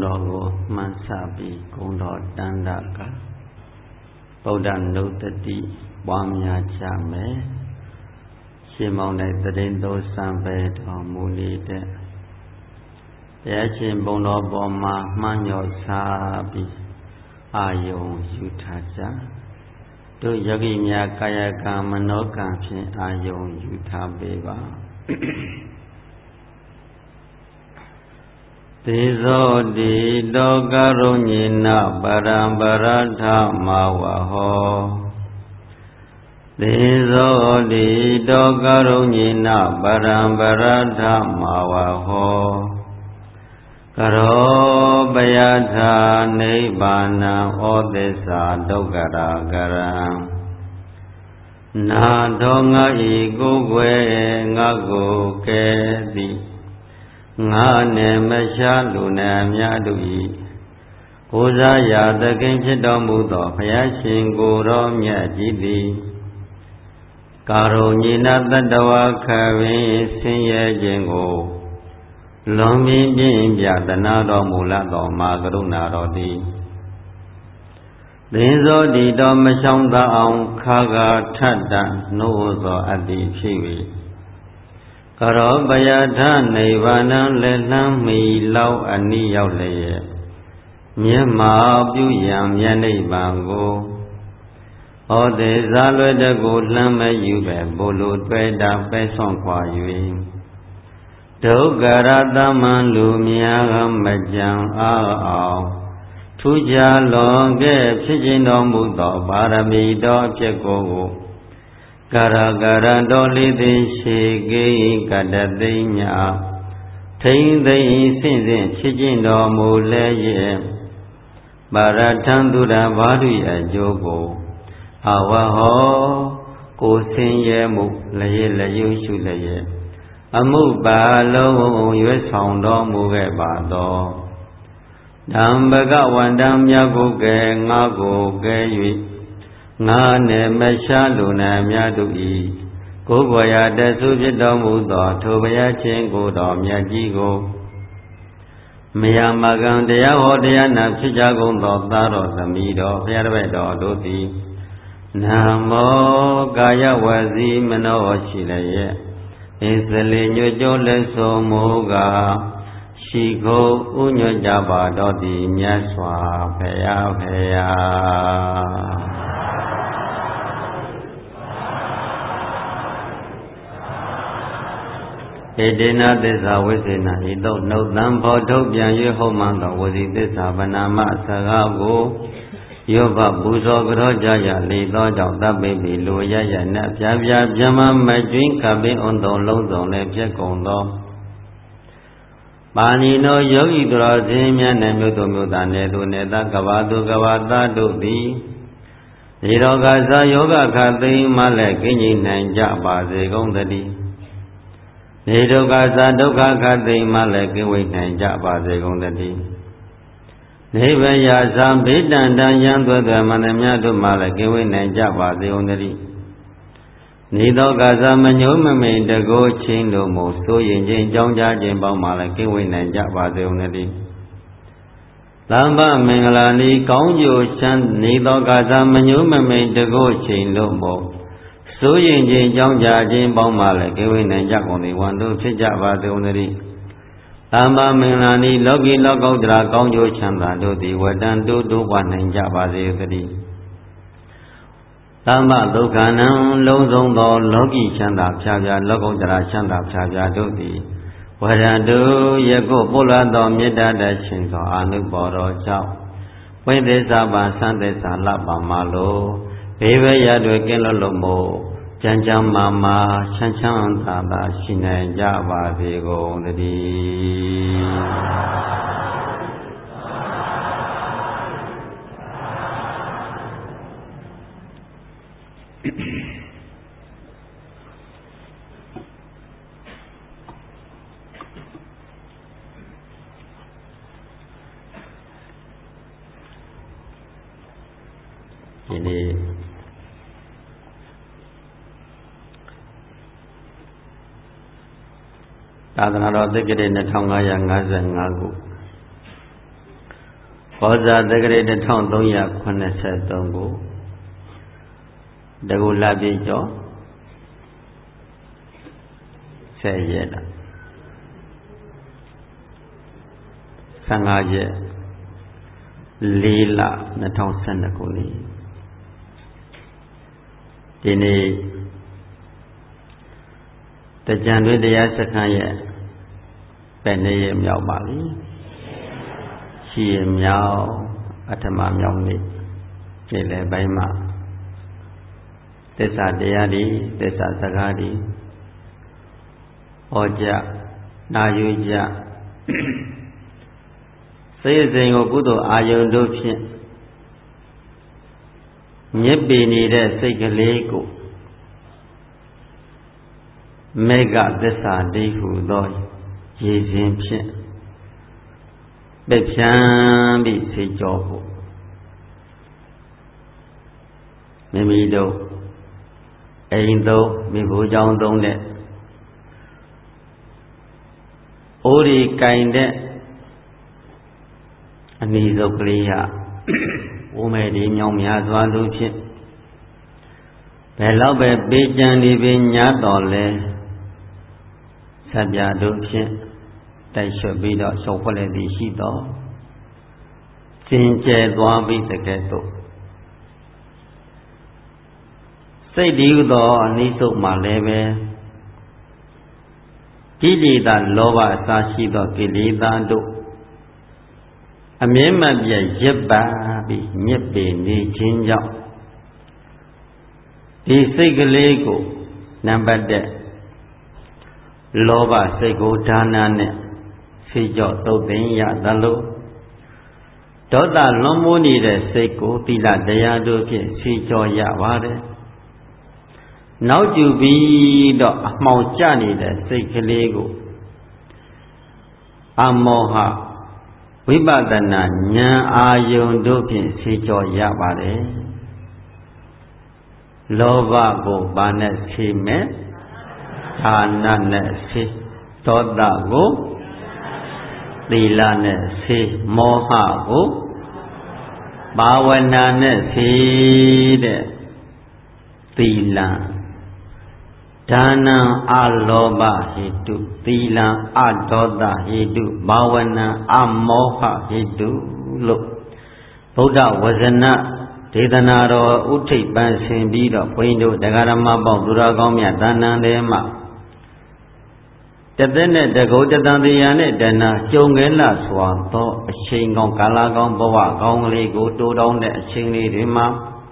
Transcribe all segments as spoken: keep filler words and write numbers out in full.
တော်ကိုမှန်းဆပြီးဂုဏ်တော်တန်တကဗုဒ္ဓနုတ္တိပွားများကြမယ်ရှင်မောင်တဲ့တရင်တော်စံပဲတော်မူနေတဲ့ဘုရားရှင်ဘုံတော်ပေါ်မှာမှန်းညောစားပြီးအာယုံယူထားကြတို့ယောဂီများကာယကံမနောကံဖြင့်အာယုံယူထားပေးပါသေဇောတိတောကရုဏိနပရံပရထမဝဟောသေဇောတိတောကရုဏိနပရံပရထမဝဟောကရောပယထာနိဗ္ဗာနံဩသစ္စာဒုက္ခရာကရံနာတော်ငါဤကိုယ်ွယ်ငါကိုကဲသည်ငါနဲ့မရှားလူနာများတို့၏ကိုးစားရာသခင်ဖြစ်တော်မူသောဘုရားရှင်ကိုယ်တော်မြတ်ကြီးသည်ကာရုဏီနာတတဝါခရင်ဆင်းရဲခြင်းကိုလွန်မြင်ပြင်းပြသနာတော်မူလာသောမာကရုဏာတော်သည်သင်္ဇောတိတော်မရှောင်သာအောင်ခါခါထတ်တနှိုးသောအတ္တိဖြစ်၍ကရောပယထနိဗ္ဗာန်လက်လှမ်းမီလောက်အနိရောက်လျက်မျက်မှောက်ပြုရန်မြတ်နိဗ္ဗာန်ကိုဩဒေဇာလွယ်တကိုလှမ်းမယူပဲဘိုလ်လိုတွေ့တာပဲဆွန့်ခွာ၍ဒုက္ခရတမန်လူများကမကြံအားအောင်ထူးခြားလွန်ကဲ့ဖြစ်ခြင်းတော်မူသောပါရမီတော်အဖြစ်ကိုကာရကာရတော်လေးသည်ရှိကိကတသိညာထိမ့်သိမ့်ဆင့်ဆင့်ဖြစ်ခြင်းတော်မူလဲရဲ့ပါရထံသူရဘာဓုအကျိုးကိုအဝဟောကိုဆင်းရဲမှုလျက်လျုရှုလျက်အမှုပါလုံးရွယ်ဆောင်တော်မူခဲ့ပါသောဓမ္မကဝန္တံမြတ်ကိုကဲငါကိုကဲ၍ငါနဲ့မရှားလူနာများတို့၏ကိုယ်ပေါ်ရာတဆုဖြစ်တော်မူသောထိုဘုရားရှင်ကိုယ်တော်မြတ်ကြီးကိုမယမကံတရားဟောတရားနာဖြစ်ကြကုန်သောသားတော်သမီးတော်ဘုရားတပည့်တော်တို့သည်နမောကာယဝစီမနောရှိလျက်ဣသလေညွတ်ကြောလက်ဆုံးမူကားရှိခိုးဥညွတ်ကြပါတော်သည်မြတ်စွာဘုရားဖရာဧတေနသစ္စာဝိသေနဤသို့နှုတ်တံဖော်ထုတ်ပြန်၍ဟုတ်မှန်သောဝစီသစ္စာဗနာမစကားကိုယောဘပူဇော်ကြောကြရလေသောကြောင့်တပ်ပိပိလိုရရနတ်ပြပြပြမမကျွင်းခပင်အုံတုံလုံးစုံလည်းပြက်ကုန်သောပါဏိနောယောဂီတော်စင်မြတ်နှင့်မြို့သူမြို့သားနယ်သူနယ်သားကဘာသူကဘာသားတို့သည်ဒီတော်ကစားယောဂခသိမ်းမှလည်းကင်းကြီးနိုင်ကြပါစေကုန်သတည်းနေဒုက္ခသာဒုက္ခခသိမ်းမှလည်းကင်းဝေးနိုင်ကြပါစေကုန်သတည်းနိဗ္ဗာန်ရာဇံဗိတ္တံတံယံသွဲ့သွဲ့မန္တမြတ်တို့မှလည်းကင်းဝေးနိုင်ကြပါစေကုန်သတည်းနေသောကစားမညှိုးမမိန်တကိုးချင်းတို့မို့စိုးရင်ချင်းကြောင်းကြခြင်းပေါင်းမှလည်းကင်းဝေးနိုင်ကြပါစေကုန်သတည်းသမ္ဗမင်္ဂလာနီကောင်းကျိုးချမ်းနေသောကစားမညှိုးမမိန်တကိုးချင်းတို့မို့စိုးရင်ချင်းကြောင်းကြခြင်းပေါင်းမှလည်းကင်းဝေးနိုင်ကြကုန်သည်ဝန်တို့ဖြစ်ကြပါစေကုန်သတည်းသမ္ဗမင်္ဂလာနီလောကီလောကုတ္တရာကောင်းကျိုးချမ်းသာတို့သည်ဝတ္တံတိုးတိုးပွားနိုင်ကြပါစေသတည်းသမ္ဗဒုက္ခနံလုံးစုံသောလောကီချမ်းသာဖြာဖြာလောကုတ္တရာချမ်းသာဖြာဖြာတို့သည်ဝရတုယခုပို့လာသောမေတ္တာတရှင်သောအာနုဘော်တော်ကြောင့်ဝိသေသပါသံသေသလပ္ပမလိုဘေးဘရတွင်ကင်းလွတ်လို့မို့ကြံကြံမာမာချမ်းချမ်းသာသာရှိနိုင်ကြပါစေကုန်သတည်းဒီနေ့သာသနာတော်သက္ကရာနှစ်ထောင်ငါးရာငါးဆယ်ငါးခုဘောဇာတက္ကရာတစ်ထောင်သုံးရာခုနှစ်ဆယ်သုံးကိုတကူလပြည့်ကျော်ဆယ်ရက်လားဆယ်ငါးရက်လေးလနှစ်ထောင်ဆယ်နှစ်ခုနှစ်ဒီနေ့တကြံတွင်တရားစခန်းရဲ့ပဲနေရမြောက်ပါပြီရှိရမြောက်ပထမမြောက်နေ့ခြေလေပိုင်းမှာသစ္စာတရားဒီသစ္စာစကားဒီဟောကြနာယူကြစိတ်စဉ်ကိုကုသိုလ်အာယုန်တို့ဖြင့်မြစ်ပေနေတဲ့စိတ်ကလေးကိုမေဃသစ္စာတိဟုသောရည်စဉ်ဖြင့်ပိတ်ဖြန်းပြီးစေကြောဖို့မိမိတို့အိမ်သုံးမိဖို့ကြောင့်သုံးတဲ့အိုးရီကင်တဲ့အနိစုတ်ကလေးဟာဝုမဲဒီမြောင်များစွာတို့ဖြင့်ဘယ်လောက်ပဲပေးကြံနေပင်ညာတော်လဲဆက်ပြတို့ဖြင့်တိုက်ရွှတ်ပြီးတော့ဆောက်ဖွဲ့လည်းသည်ရှိတော်စင်ကြယ်သွားပြီးတကယ်တော့စိတ်ဒီဟုသောအနိစုတ်မှလည်းပဲကိလေသာလောဘအစရှိသောကိလေသာတို့အမြဲမပြတ်ရပ်ပါပြီးမြစ်ပေနေခြင်းကြောင့်ဒီစိတ်ကလေးကိုနံပါတ်တစ်လောဘစိတ်ကိုဒါနနဲ့ဆေးကြောသုတ်သိမ်းရသလိုဒေါသလွန်မိုးနေတဲ့စိတ်ကိုသီလတရားတို့ဖြင့်ဆေးကြောရပါတယ်နောက်ကျပြီးတော့အမှောင်ကျနေတဲ့စိတ်ကလေးကိုအမောဟဝိပဿနာဉာဏ်အာယုန်တို့ဖြင့်ဆေးကြောရပါတယ်လောဘကိုဘာနဲ့ဆေးမဲ့ဌာနနဲ့ဆေးဒေါသကိုသီလနဲ့ဆေးမောဟကိုဘာဝနာနဲ့ဆေးတဲ့သီလဒါနံအလောဘဟိတုသီလံအဒေါသဟိတုဘာဝနာအမောဟဟိတုလို့ဗုဒ္ဓဝဇနဒေသနာတော်ဥထိပ်ပန်းဆင်ပြီးတော့ဘုန်းကြီးတို့တရားဓမ္မပေါင်းသူတော်ကောင်းများတဏ္ဍာထဲမှာတသက်နဲ့တကုတ်တန်တရားနဲ့တဏှာကြုံခဲလာစွာသောအချိန်ကောင်းကာလကောင်းဘဝကောင်းကလေးကိုတိုးတောင်းတဲ့အချိန်လေးတွေမှာ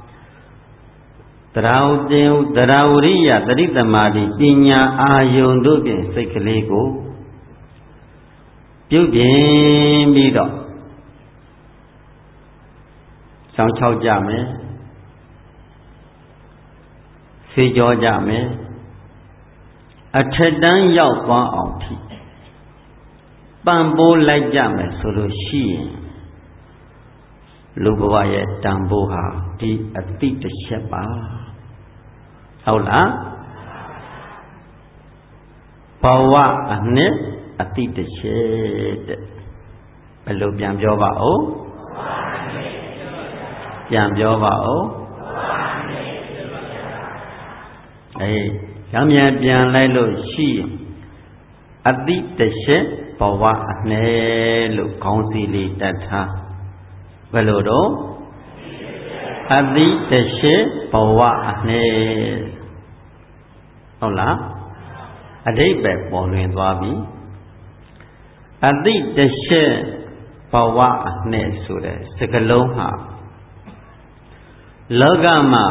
တရားဥတင်တရားဝရိယတတိတမာတိပညာအာယုန်တို့ဖြင့်စိတ်ကလေးကိုပြုပြင်ပြီးတော့ဆောင်းချောက်ကြမယ်ဆေးကြောကြမယ်အထက်တန်းရောက်သွားအောင်ထိပံ့ပိုးလိုက်ကြမယ်ဆိုလို့ရှိရင်လူဘဝရဲ့တန်ဖိုးဟာဒီအတိတစ်ချက်ပါဟုတ်လားဘဝအနှစ်အတိတစ်ချက်တဲ့ဘယ်လိုပြန်ပြောပါဦးပြန်ပြောပါဦးအေးရမ်းမြန်ပြန်လိုက်လို့ရှိရင်အတိတစ်ချက်ဘဝအနှစ်လို့ခေါင်းစီလေးတတ်ထားဘယ်လိုတော့အတိတရှိဘဝအနှစ်ဟုတ်လားအဓိပ္ပာယ်ပေါ်လွင်သွားပြီအတိတရှိဘဝအနှစ်ဆိုတဲ့စကားလုံးဟာလောကမှာ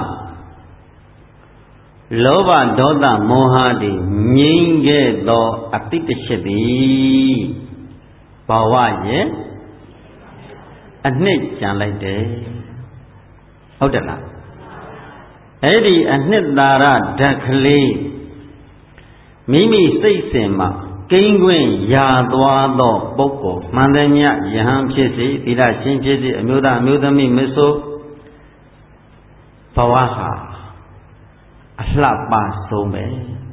လောဘဒေါသမောဟတွေငြိမ်းခဲ့သောအတိတရှိသည်ဘဝရဲ့အနှစ်ကြံလိုက်တယ်ဟုတ်တယ်လားအဲ့ဒီအနှစ်သာရဓာတ်ကလေးမိမိစိတ်စဉ်မှာကိန်းခွင့်ရသွားသောပုဂ္ဂိုလ်မှန်တယ်ညယဟန်ဖြစ်စေသီလရှင်ဖြစ်စေအမျိုးသားအမျိုးသမီးမဆိုဘဝဟာအလှပဆုံးပဲ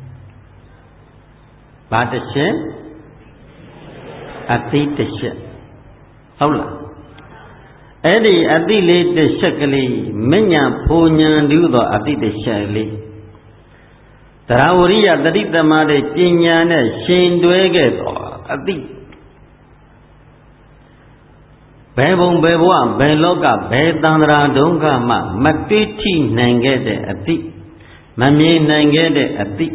ဘာတစ်ချက်အသိတစ်ချက်ဟုတ်လား Edi adile de shakali menya punya dudo adite shakali Tarawuriya taritama de pinyane shindwege to adi Bebong bebwa beloka bedandra donga ma matiti nangede adi Mami nangede adi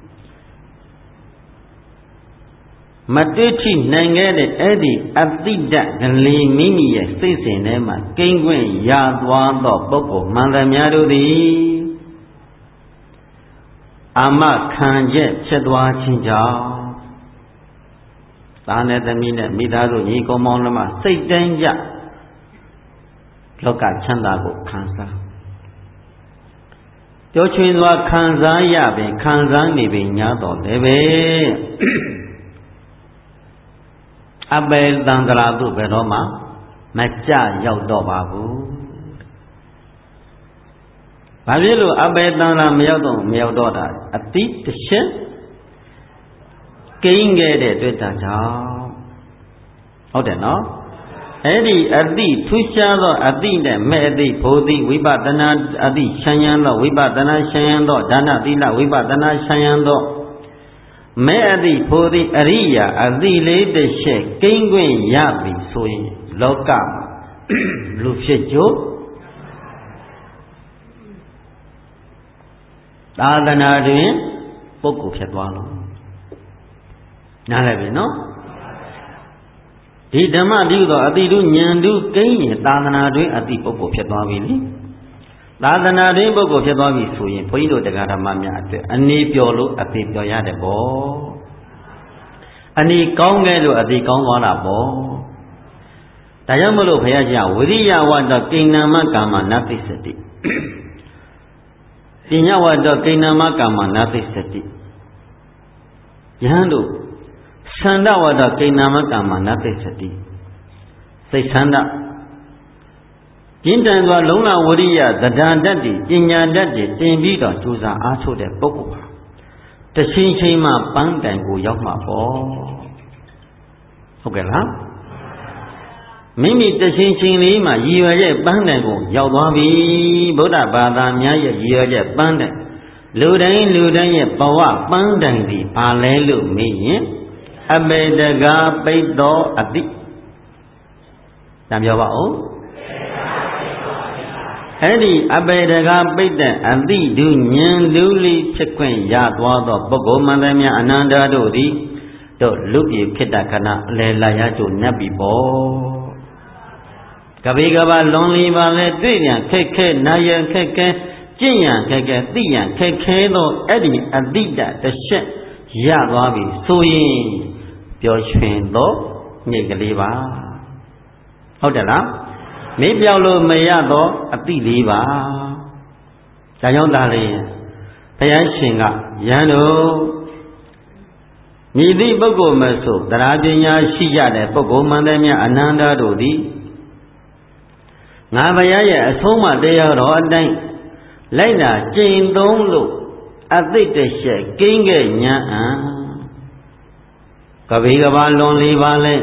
Matiti nangede edi adida gali mimi ye sisine ma kingwen yadwa do boko mandamyaru di Ama kanje chedwa chinja Tane tamine midaru ni komong lama Saitanja Loka chanda ko kansa Jochwinwa kansa yabe kansa nibi nyado lebe Abel dandra tu beroma Macha yau do babu Babilu abai dandra miyau do miyau do da Ati tishin Keinge de tuita jao Ode no Edi adi tusha do adi de me adi bodhi Vipatana adi shanyan do Vipatana shanyan do Dana dila vipatana shanyan do Me adi bodhi ariya adi le de she Keingwen yabi soi Loka Lupshe jo Tādana duin Pukku phyatwalo Nālebi no Di dhamma diudo adidu nyandu Keingye tādana duin adi pukku phyatwabili Tādana duin pukku phyatwabi suyin Phoido dagadhamma mya atwe Ani pyolo adi pyoyade bo Ani kaunge lo adi kaunwala bo Tayamulo bhayaja Viriya wada keinama kama nati sati Tinya wada kainama kama nati sati Yahandu Sanda wada kainama kama nati sati Say sanda Jintan dwa longla wariya Zadandati Jinyandati Timbida Chuza aso de Pokua Tashin shima Pandangu yakma po Okay la Mimi tashin shingli ma Yiwa ye Pandangu Yaudwabi Buddha Bada Mya ye Yiwa ye Pandan Ludain ludain ye Bawa Pandan di Palelu mi Abedaga Paido Adi Namyawa o Edi abedaga Paida Adi du nyan luli Chekwen yadwado Boko mandamya ananda do di Do lupi kitakana Lela yajo nabi bo Kabigaba lonely vale Diyan keke nayan keke Jiyan keke Diyan keke do Edi adida Tashet Yadwabi Suyin Pyo chwen do Nyekaliba Hodala Me piao lo maya do ati li ba Da yaung da le Bhayan shin ga yan do Myi thi pukkul ma so Tara panya shi jade pukkul mandamya ananda do di Nga bhaya ye asong ma taya do atain Lai na chin thong lo Ati tashet Kinge nyan an Kabigaba lonely ba le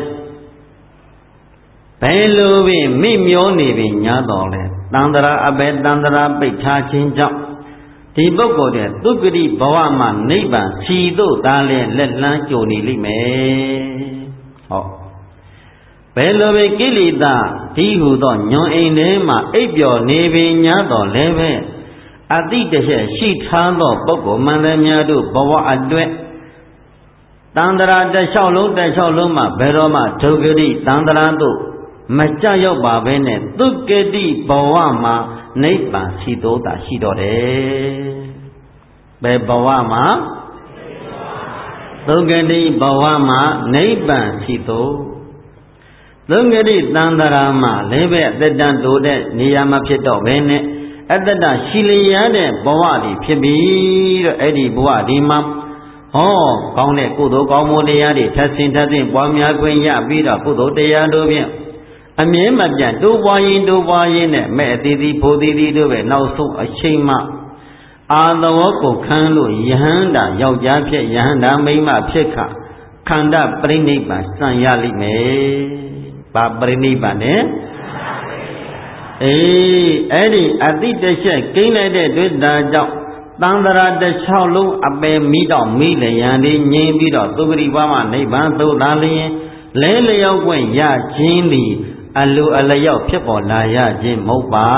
Belo bi mi myo ni bi nya do le Tandara abe tandara Paitha chin jaung Di pukkul de Dukkati bhawa ma Nibban si do da le Let lan jo ni li me Ho Belo bi kilita Di hu do nyon ain le ma Aipyo ni bi nya do le be Ati tashet shi tha do pukkul mandamya do bhawa atwet Tandara ta shao long ta shao long ma Bero ma Dukkati tandara do Macha yok ba be ne Dukkati bhawa ma Nibban si do da shi do de Be bhawa ma Dukkati bhawa ma Nibban si do Dukkati tandara ma Lebe atetan do de Niya ma phit do be ne Ateta shi liya de bhawa di phit bi do Edi bhawa di ma Ho kaung de kudo kaung moတရားတွေထပ်ဆင်ထပ်ဆင်ပွားများခွင့်ရပြီးတော့ကုသိုလ်တရားတို့ဖြင့်အမြဲမပြတ်တိုးပွားရင်တိုးပွားရင်နဲ့မဲ့အသေးသေးဖိုးသေးသေးတို့ပဲနောက်ဆုံးအချိန်မှအာသဝကိုခန်းလို့ယဟန္တာယောက်ျားဖြစ်ယဟန္တာမိန်းမဖြစ်ခခန္ဓာပြိဋိနိဗ္ဗာန်စံရလိမ့်မယ်။ဘာပြိဋိနိဗ္ဗာန်နဲ့诶，အဲ့ဒီအတိတချက်ကိန်းလိုက်တဲ့တွေ့တာကြောင့်သံဃာတစ်ချောင်းလုံးအပယ်မိတော့မိလျံလေးငြိမ်းပြီးတော့သုဂတိဘဝမှာနိဗ္ဗာန်သို့သာလျင်လဲလျောက်ွင့်ရခြင်းသည်အလိုအလျောက်ဖြစ်ပေါ်လာရခြင်းမဟုတ်ပါ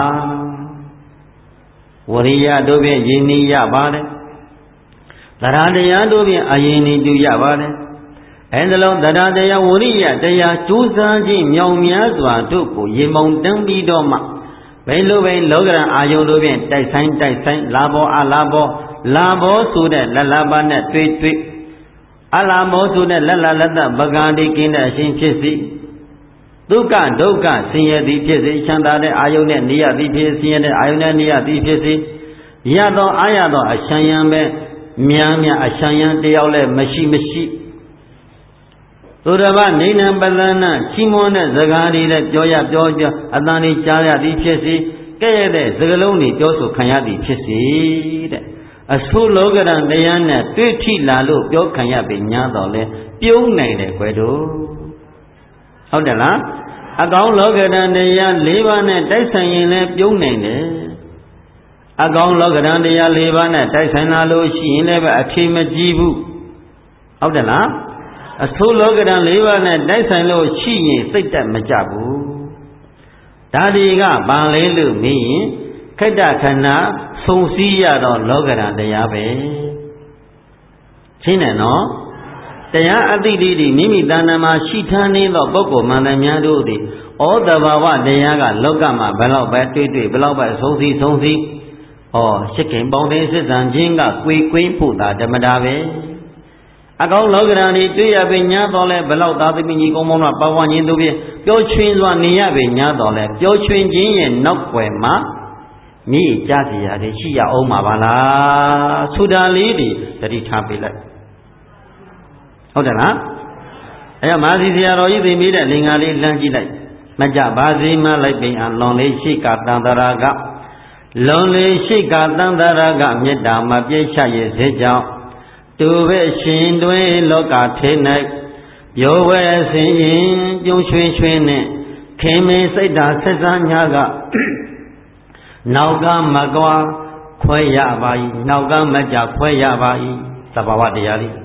ဝရိယတို့ဖြင့်ယဉ်နီးရပါတယ်သရတရားတို့ဖြင့်အယဉ်နီးတူရပါတယ်အဲဒါလုံးသရတရားဝရိယတရားကျိုးစားခြင်းမြောင်များစွာတို့ကိုရေမုံတန်းပြီးတော့မှဘယ်လိုပဲလောကရန်အာယုတို့ဖြင့်တိုက်ဆိုင်တိုက်ဆိုင်လာဘောအလာဘောလာဘောဆိုတဲ့လက်လာပါနဲ့တွေ့တွေ့အလာမောဆိုတဲ့လက်လာလက်သက်ပကံဒီကင်းတဲ့အရှင်ဖြစ်စီဒုက္ခဒုက္ခဆင်းရဲသည်ဖြစ်စေချမ်းသာတဲ့အာယုနဲ့နေရသည်ဖြစ်ဆင်းရဲတဲ့အာယုနဲ့နေရသည်ဖြစ်စေရသောအာရသောအရှံယံပဲများများအရှံယံတယောက်လည်းမရှိမရှိသူတစ်ပါးနေနံပလနာချီးမွမ်းတဲ့စကားတွေနဲ့ပြောရပြောကြအတန်တွေကြားရသည်ဖြစ်စေကဲ့ရဲ့တဲ့စကားလုံးတွေပြောဆိုခံရသည်ဖြစ်စေတဲ့အဆိုးလောကရန်တရားနဲ့တွေ့ထိလာလို့ပြောခံရပြီညာတော့လဲပြုံးနိုင်တယ်ကွယ်တို့ဟုတ်တယ်လားအကောင်းလောကရန်တရား၄ပါးနဲ့တိုက်ဆိုင်ရင်လည်းပြုံးနိုင်တယ်အကောင်းလောကရန်တရား၄ပါးနဲ့တိုက်ဆိုင်လာလို့ရှိရင်လည်းပဲအထင်မကြီးဘူးဟုတ်တယ်လားအဆိုးလောကရန်၄ပါးနဲ့တိုက်ဆိုင်လို့ရှိရင်စိတ်တက်မကြဘူးဒါဒီကဘာလဲလို့မေးရင်ခိတ္တခဏဆုံစည်းရတော့လောကရန်တရားပဲရှင်းတယ်နော်တရားအတိတိဒီမိမိတဏ္ဍာမှာရှိထားနေသောပုဂ္ဂိုလ်မှန်တယ်များတို့သည်ဩတဘာဝတရားကလောကမှာဘယ်တော့ပဲတွေ့တွေ့ဘယ်တော့ပဲဆုံးစည်းဆုံးစည်းဩရှစ်ခင်ပေါင်းတဲ့စစ်စံခြင်းကကွေကွင်းဖို့သာဓမ္မတာပဲအကောင်းလောကရန်ဒီတွေ့ရပြီညာတော်လဲဘယ်တော့သာသမီကြီးကောင်းမောင်းတော့ပဝန်းခြင်းတို့ဖြင့်ပျော်ရွှင်စွာနေရပြီညာတော်လဲပျော်ရွှင်ခြင်းရဲ့နောက်ွယ်မှာမြည်ကြစီရတယ်ရှိရအောင်ပါပါလားသုဒ္ဓလေးတွေတတိထားပေးလိုက်ဟုတ်တယ်လားအဲမာသီဆရာတော်ကြီးသိမိတဲ့လင်္ကာလေးလှမ်းကြည့်လိုက်မကြပါစေမလိုက်ပင်အလွန်လေးရှိကတန်တရာကလွန်လေးရှိကတန်တရာကမေတ္တာမပြည့်ချရဲ့စေကြောင့်တူပဲရှင်တွင်လောကထဲ၌ရောဝဲဆင်းရင်ပြုံးရွှင်ရွှင်နဲ့ခင်မင်းစိတ်ဓာဆက်စားညာကနောက်ကမကွာခွဲရပါ၏နောက်ကမကြခွဲရပါ၏သဘာဝတရားလေး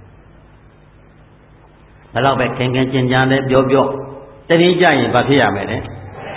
ဘယ်တော့ပဲခင်ခင်ကျင်ကြံလဲပြောပြောတတိကြရင်ဘာဖြစ်ရမလဲ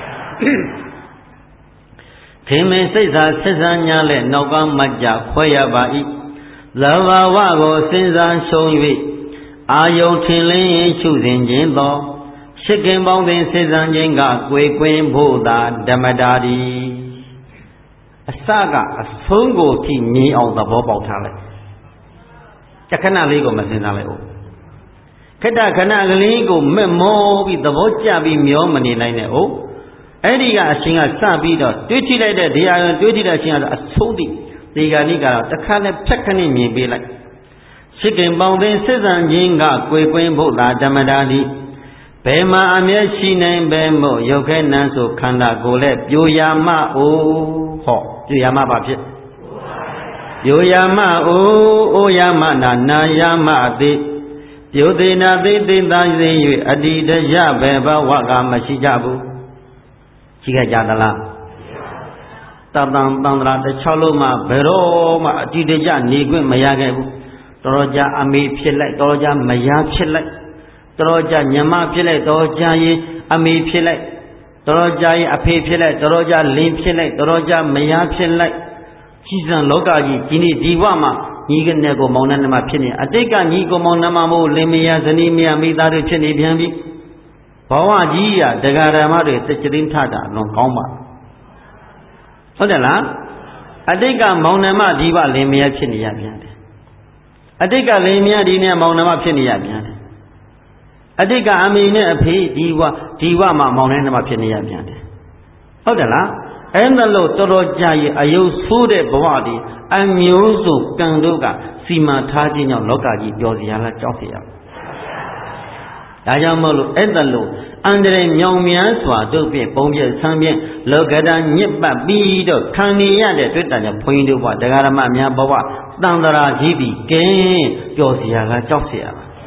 ခင်မင်းစိတ်သာဆက်စားညာလဲနောက်ကမကြခွဲရပါ၏သဘာဝကိုစဉ်းစားရှုံး၍အာယုံထင်လင်းရှုစဉ်ခြင်းသောရှစ်ခင်ပေါင်းသည်စဉ်းစားခြင်းကကွေကွင်းဖို့သာဓမ္မတာဒီအစကအဆုံးကိုကြည့်မြင်အောင်သဘောပေါက်ထားလိုက်တခဏလေးကိုမစဉ်းစားလိုက်ဘူးခိတ္တခဏကလေးကိုမက်မောပြီးသဘောကျပြီးမျောမနေနိုင်နဲ့ဟုတ်အဲ့ဒီကအရှင်ကစပြီးတော့တွေးကြည့်လိုက်တဲ့ဒီအာရုံတွေးကြည့်တဲ့အရှင်ကအဆုံးသည့်ဒီကနေ့ကတော့တခါနဲ့ဖြတ်ခဏမြင်ပေးလိုက်ရှိခင်ပေါင်းသိစစ်စံခြင်းကကွေကွင်းဖို့သာဓမ္မတာဒီဘယ်မှာအမျက်ရှိနိုင်ပဲမို့ရုပ်ခဲနန်းဆိုခန္ဓာကိုယ်လည်းပြိုရမအိုးဟောပြိုရမပါဖြစ်ပြိုရမအိုးအိုရမနာနာရမအတိပြိုသေးနာသေးသိသာစေ၍အတ္တိတရဘယ်ဘဝကမရှိကြဘူးရှိခဲ့ကြသလားတန်တန်တန်တရာတစ်ချောင်းလုံးမှာဘယ်တော့မှအတ္တိတရနေခွင့်မရခဲ့ဘူးတော်တော်ကြာအမေဖြစ်လိုက်တော်တော်ကြာမယားဖြစ်လိုက်တော်တော်ကြာညမဖြစ်လိုက်တော်တော်ကြာရင်အမေဖြစ်လိုက်တော်တော်ကြာရင်အဖေဖြစ်လိုက်တော်တော်ကြာလင်းဖြစ်လိုက်တော်တော်ကြာမယားဖြစ်လိုက်ကြီးစံလောကကြီးဒီနေ့ဒီဘဝမှာညီကနေကိုမောင်နှမဖြစ်နေအတိတ်ကညီကိုမောင်နှမမို့လင်မယားဇနီးမယားမိသားစုဖြစ်နေပြန်ပြီဘဝကြီးရဒကာဓမ္မတွေစကြသိန်းထတာလွန်ကောင်းပါဟုတ်တယ်လားအတိတ်ကမောင်နှမဒီဘလင်မယားဖြစ်နေရပြန်တယ်အတိတ်ကလင်မယားဒီနေ့မောင်နှမဖြစ်နေရပြန်တယ်အတိတ်ကအမေနဲ့အဖေဒီဘဒီဘမှာမောင်နှမဖြစ်နေရပြန်တယ်ဟုတ်တယ်လားအဲ့ဒါလို့တော်တော်ကြာရင်အယုဆိုးတဲ့ဘဝဒီအမျိုးစုကံတို့ကစီမံထားခြင်းကြောင့်လောကကြီးပျော်စရာလားကြောက်စရာဒါကြောင့်မို့လို့အဲ့ဒါလို့အန္တရာယ်မြောင်များစွာတို့ဖြင့်ပုံပြဆန်းဖြင့်လောကဓာညစ်ပတ်ပြီးတော့ခံနေရတဲ့တွေ့တာကြောင့်ဘုန်းကြီးတို့ဘဝတရားဓမ္မများဘဝတန်ត្រာကြီးပြီးကဲပျော်စရာလားကြောက်စရာလား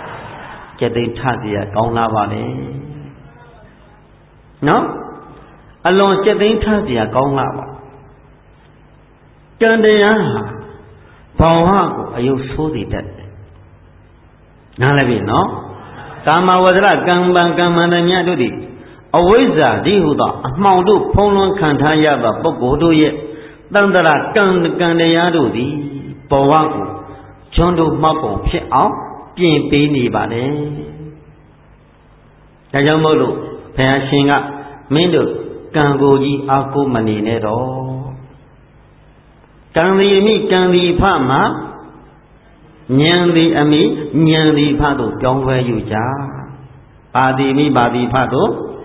ကျက်သိထစရာကောင်းလာပါလေနော် along chatting Tasia Gongla. Candia Pawago, are you so the dead? Nalabi, no? Kama was like Gambang Gamananya Dudi. A wizard, Dihuda, Maudu, Polon Cantaya, Bogodo yet. Dandara Gan Gandayadudi, Pawago, Chondo Mako, Pit out, Pin Pini Bade. Tajamodo, Payashinga, Mindo, Gangoji, Ako Maninedo. Gandhi mi Gandhi Pama. Nyandi ami, nyandi pado, jongwe yuja. Padi mi badi pado.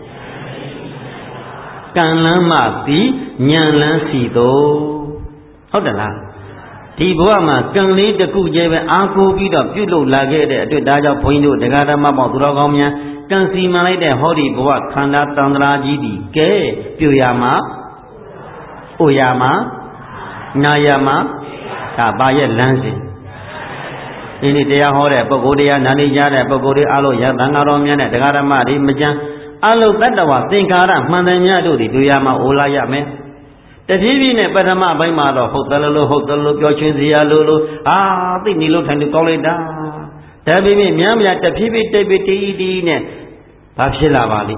Kanlan mati, nyanlan sido. Hodala. Tibuwa ma, kanli teku jebe, aku kita pyulo lage de, tu daja pointu, degada ma pa duragamnya, kansi malai de hori buwa, khanda tandra jidi, ke, pyuyama, uyama, nayama, tabaya lansi. Ini dia hore, pegodia, nani jada, pegodi alo ya, tangaromnya, negara di macam alo katawa, tingkara, mandanya tu di tuyama ulah ya me. Tapi ini pada mak bayi malu, hotel lu, hotel lu, kau cia lu, ah, ini lu hendak kau leda. Tapi ini miam ya, tapi ini tapi ini ni, apa lah balik?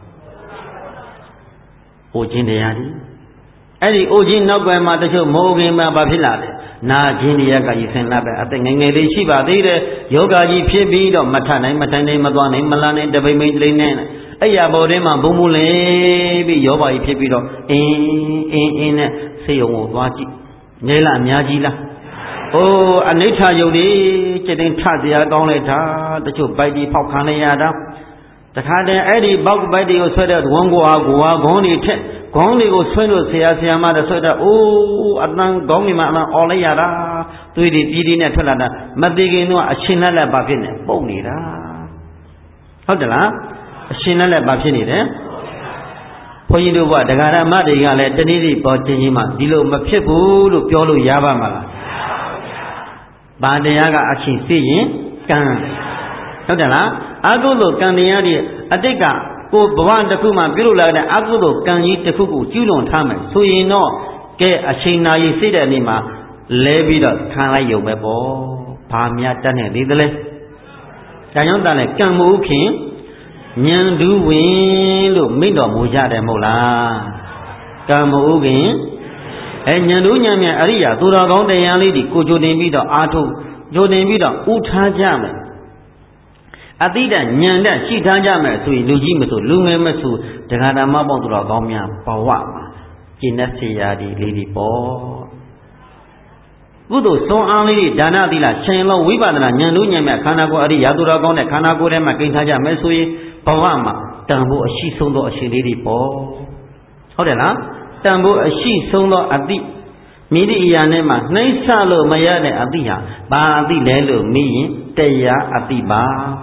Ujin dia ni. Jadi ujin nak kau mata tu, mau kau apa lah? Na jiniya ka isen la be ate ngenge li shi ba thi de yoga ji phit pi do ma that nai ma tai nai ma twa nai ma la nai tabai mai tli nai ai ya bo de ma bu mu le bi yoga ji phit pi do in in in ne sei yong ko twa ji nei la mya ji la oh anaitha yau ni chit tin tha sia kaung lai tha ta chu bai di phok khan lai ya da ta kha de ai di bok bai di ko swet de won ko a ko a gon ni thet Gong ni ko swing lo siya siya ma de swet da oh atang gong ni ma ma all lai ya da tui di pi di ne thwat la da ma ti kin no a chin la la ba phit ne pou ni daဟုတ်တယ်လားအရှင်နဲ့လည်းဘာဖြစ်နေတယ်ဘုန်းကြီးတို့ကဒကာရမတွေကလည်းတနည်းနည်းပေါ်တင်ကြီးမှဒီလိုမဖြစ်ဘူးလို့ပြောလို့ရပါမလားဘာတရားကအချင်းသိရင်ကံဟုတ်တယ်လားအကုသိုလ်ကံတရားတွေအတိတ်ကကိုဘဝတစ်ခုမှပြုလုပ်လာတဲ့အကုသိုလ်ကံကြီးတစ်ခုကိုကျူးလွန်ထားမယ်ဆိုရင်တော့ကဲအချိန်နာရီစိတ်တဲ့နေ့မှာလဲပြီးတော့ခံလိုက်ရုံပဲပေါ့ဘာများတတ်နေသေးသလဲဒါကြောင့်တလည်းကံမှုခင်ဉာဏ်ဒူးဝင်လို့မိတော်မူကြတယ်မဟုတ်လားကံမှုခင်အဲဉာဏ်ဒူးဉာဏ်မြတ်အရိယာသူတော်ကောင်းတရားလေးတွေကိုကြိုတင်ပြီးတော့အားထုတ်ကြိုတင်ပြီးတော့ဥထားကြမယ်အတိတ်ဉာဏ်နဲ့ရှိထားကြမယ်ဆိုရင်လူကြီးမဆိုလူငယ်မဆိုတရားဓမ္မပေါင်းသူတော်ကောင်းများဘဝမှာကျင့်တဲ့စေရာဒီလေးတွေပေါ့ကုသိုလ်စွမ်းအားလေးဒါနသီလရှင်လုံးဝိပဿနာဉာဏ်တို့ဉာဏ်မြတ်ခန္ဓာကိုယ်အရိယာသူတော်ကောင်းတဲ့ခန္ဓာကိုယ်ထဲမှာကိန်းထားကြမယ်ဆိုရင်ဘဝမှာတန်ဖို့အရှိဆုံးသောအရှင်လေးတွေပေါ့ဟုတ်တယ်လားတန်ဖို့အရှိဆုံးသောအတိမိသည့်အရာနဲ့မှနှိမ့်ဆလို့မရတဲ့အတိဟာဘာအတိလဲလို့မေးရင်တရားအတိပါ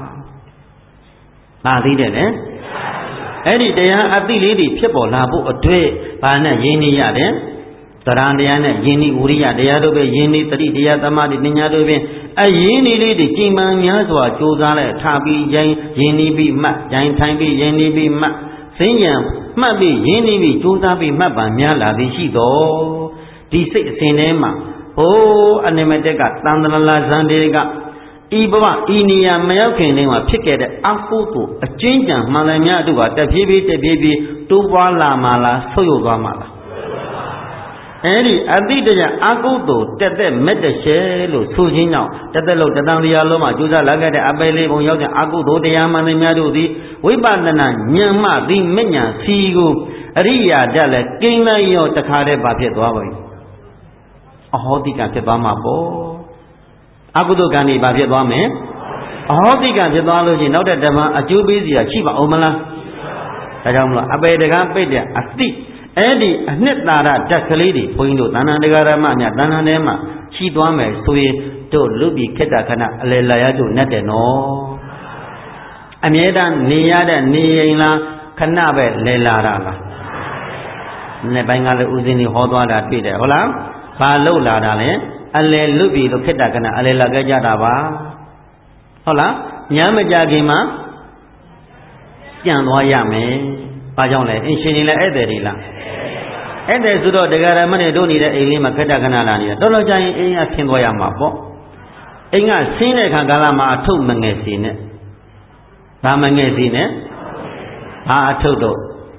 ဘာသိတယ်လဲအဲ့ဒီတရားအတိလေးတွေဖြစ်ပေါ်လာဖို့အတွက်ဘာနဲ့ရင်းနေရတယ်သရဏတရားနဲ့ယဉ်ဤဝိရိယတရားတို့ပဲယဉ်ဤတတိတရားသမာဓိပညာတို့ဖြင့်အယဉ်ဤလေးတွေကြင်မှန်များစွာကြိုးစားလိုက်ထားပြီးယဉ်ယဉ်ဤပြီးမှတ်ယဉ်ထိုင်ပြီးယဉ်ဤပြီးမှတ်စိဉ္ဉံမှတ်ပြီးယဉ်ဤပြီးကြိုးစားပြီးမှတ်ပါများလာသည်ရှိတော်ဒီစိတ်အစဉ်ထဲမှာဟိုးအနိမတက်ကတန်တရလာဇန်တွေကဤဘဝဤနေရာမရောက်ခင်တည်းမှာဖြစ်ခဲ့တဲ့အကုသိုလ်အကျဉ်းချံမှန်တယ်များတို့ကတဖြည်းဖြည်းတဖြည်းဖြည်းတိုးပွားလာမှလားဆုတ်ယုတ်သွားမှလားအဲ့ဒီအတိတ္တအကုသိုလ်တက်တဲ့မက်တရှဲလို့ဆိုခြင်းကြောင့်တက်တဲ့လို့တတန်တရားလုံးမှာကျူးစားလာခဲ့တဲ့အပေလေးပုံရောက်တဲ့အကုသိုလ်တရားမှန်တယ်များတို့သည်ဝိပဿနာဉာဏ်မှသည်မဉဏ်စီကိုအရိယာတက်လည်းကိန်းလိုက်ရောတခါတည်းပါဖြစ်သွားပါပြီအဟောတိကဖြစ်သွားမှာပေါ့အကုသိုလ်ကံတွေပါဖြစ်သွားမယ်အဟောတိကဖြစ်သွားလို့ချင်းနောက်တဲ့ဓမ္မအကျိုးပေးစီရရှိပါအောင်မလားဒါကြောင့်မလို့အပေတကပိတ်တဲ့အတိအဲ့ဒီအနှစ်သာရဓာတ်ကလေးတွေဘုန်းကြီးတို့သဏ္ဍာန်တရားဓမ္မများသဏ္ဍာန်ထဲမှာရှိသွားမယ်ဆိုရင်တို့လူပြီးခက်တာခဏအလေလာရတို့နဲ့တယ်နော်အမြဲတမ်းနေရတဲ့နေရင်လားခဏပဲလေလာတာလားနေ့ပိုင်းကလည်းဥစဉ်ကြီးဟောသွားတာတွေ့တယ်ဟုတ်လားဘာလို့လာတာလဲအလေလူပြီးလို့ခက်တာခဏအလေလာခဲ့ကြတာပါဟုတ်လားညမကြခင်မှာပြန်သွားရမယ်ဘာကြောင့်လဲအင်ရှင်နေလဲဧည့်သည်တွေလားဧည့်သည်ဆိုတော့တရားဓမ္မတွေတို့နေတဲ့အိမ်လေးမှာခက်တခဏလာနေတာတော်တော်ကြာရင်အိမ်ကဆင်းသွားရမှာပေါ့အိမ်ကဆင်းတဲ့ခါကာလမှာအထုပ်မငယ်စီနဲ့ဘာမငယ်စီနဲ့ဘာအထုပ်တော့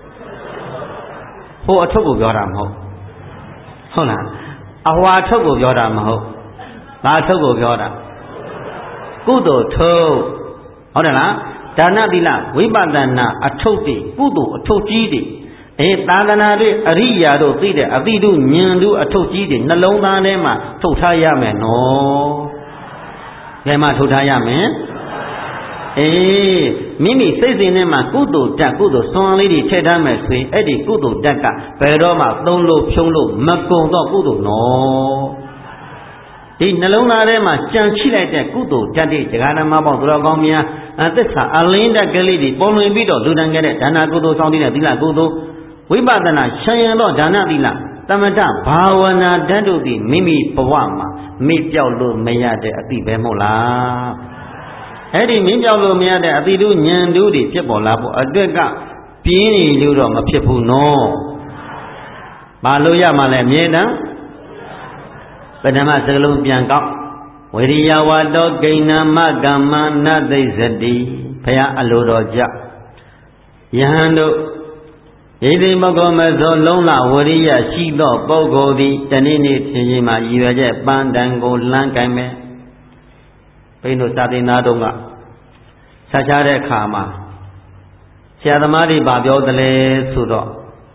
ဟိုအထုပ်ကိုပြောတာမဟုတ်ဟုတ်လားအဝါထုပ်ကိုပြောတာမဟုတ်ဘာထုပ်ကိုပြောတာကုသိုလ်ထုပ်ဟုတ်တယ်လားဒါနသီလဝိပဿနာအထုပ်တွေကုသိုလ်အထုပ်ကြီးတွေအေးသာသနာတွေအရိယာတို့သိတဲ့အတိတုဉာဏ်တို့အထုပ်ကြီးတွေနှလုံးသားထဲမှာထုတ်ထားရမယ်နော်ဘယ်မှာထုတ်ထားရမလဲအေးမိမိစိတ်စဉ်ထဲမှာကုသိုလ်ဓာတ်ကုသိုလ်စွမ်းလေးတွေထည့်ထားမယ်ဆိုရင်အဲ့ဒီကုသိုလ်ဓာတ်ကဘယ်တော့မှသုံးလို့ဖြုံးလို့မကုန်တော့ကုသိုလ်နော်ဒီနှလုံးသားထဲမှာကြံချိလိုက်တဲ့ကုသိုလ်ဓာတ်တွေဒကာဓမ္မပေါင်းသူတော်ကောင်းများအသက်စာအလင်းတက်ကလေးတွေပေါ်လွင်ပြီးတော့လူတန်ခဲ့တဲ့ဒါနကုသိုလ်ဆောင်တဲ့သီလကုသိုလ်ဝိပဿနာရှံရသောဒါနသီလသမထဘာဝနာဓာတ်တို့သည်မိမိဘဝမှာမေ့ပြောက်လို့မရတဲ့အတိပဲမဟုတ်လားအဲ့ဒီမေ့ပြောက်လို့မရတဲ့အတိတို့ဉာဏ်တို့တွေဖြစ်ပေါ်လာဖို့အတွက်ကပြင်းနေလို့တော့မဖြစ်ဘူးနော်မလို့ရမှလည်းအမြဲတမ်းပထမစကလုံးပြန်ကောက်ဝိရိယဝါတောဂိဏမကမ္မနသိစတိဘုရားအလိုတော်ကြယဟန်တို့ဣတိမကောမသောလုံးလဝရိယရှိသောပုဂ္ဂိုလ်သည်တနေ့နေ့ထင်ကြီးမှာရည်ရွယ်ချက်ပန်းတန်ကိုလမ်းကိုင်းမယ်ဘိန်းတို့စာသင်သားတို့ကဆက်ချတဲ့အခါမှာဆရာသမားတွေဗာပြောတယ်လေဆိုတော့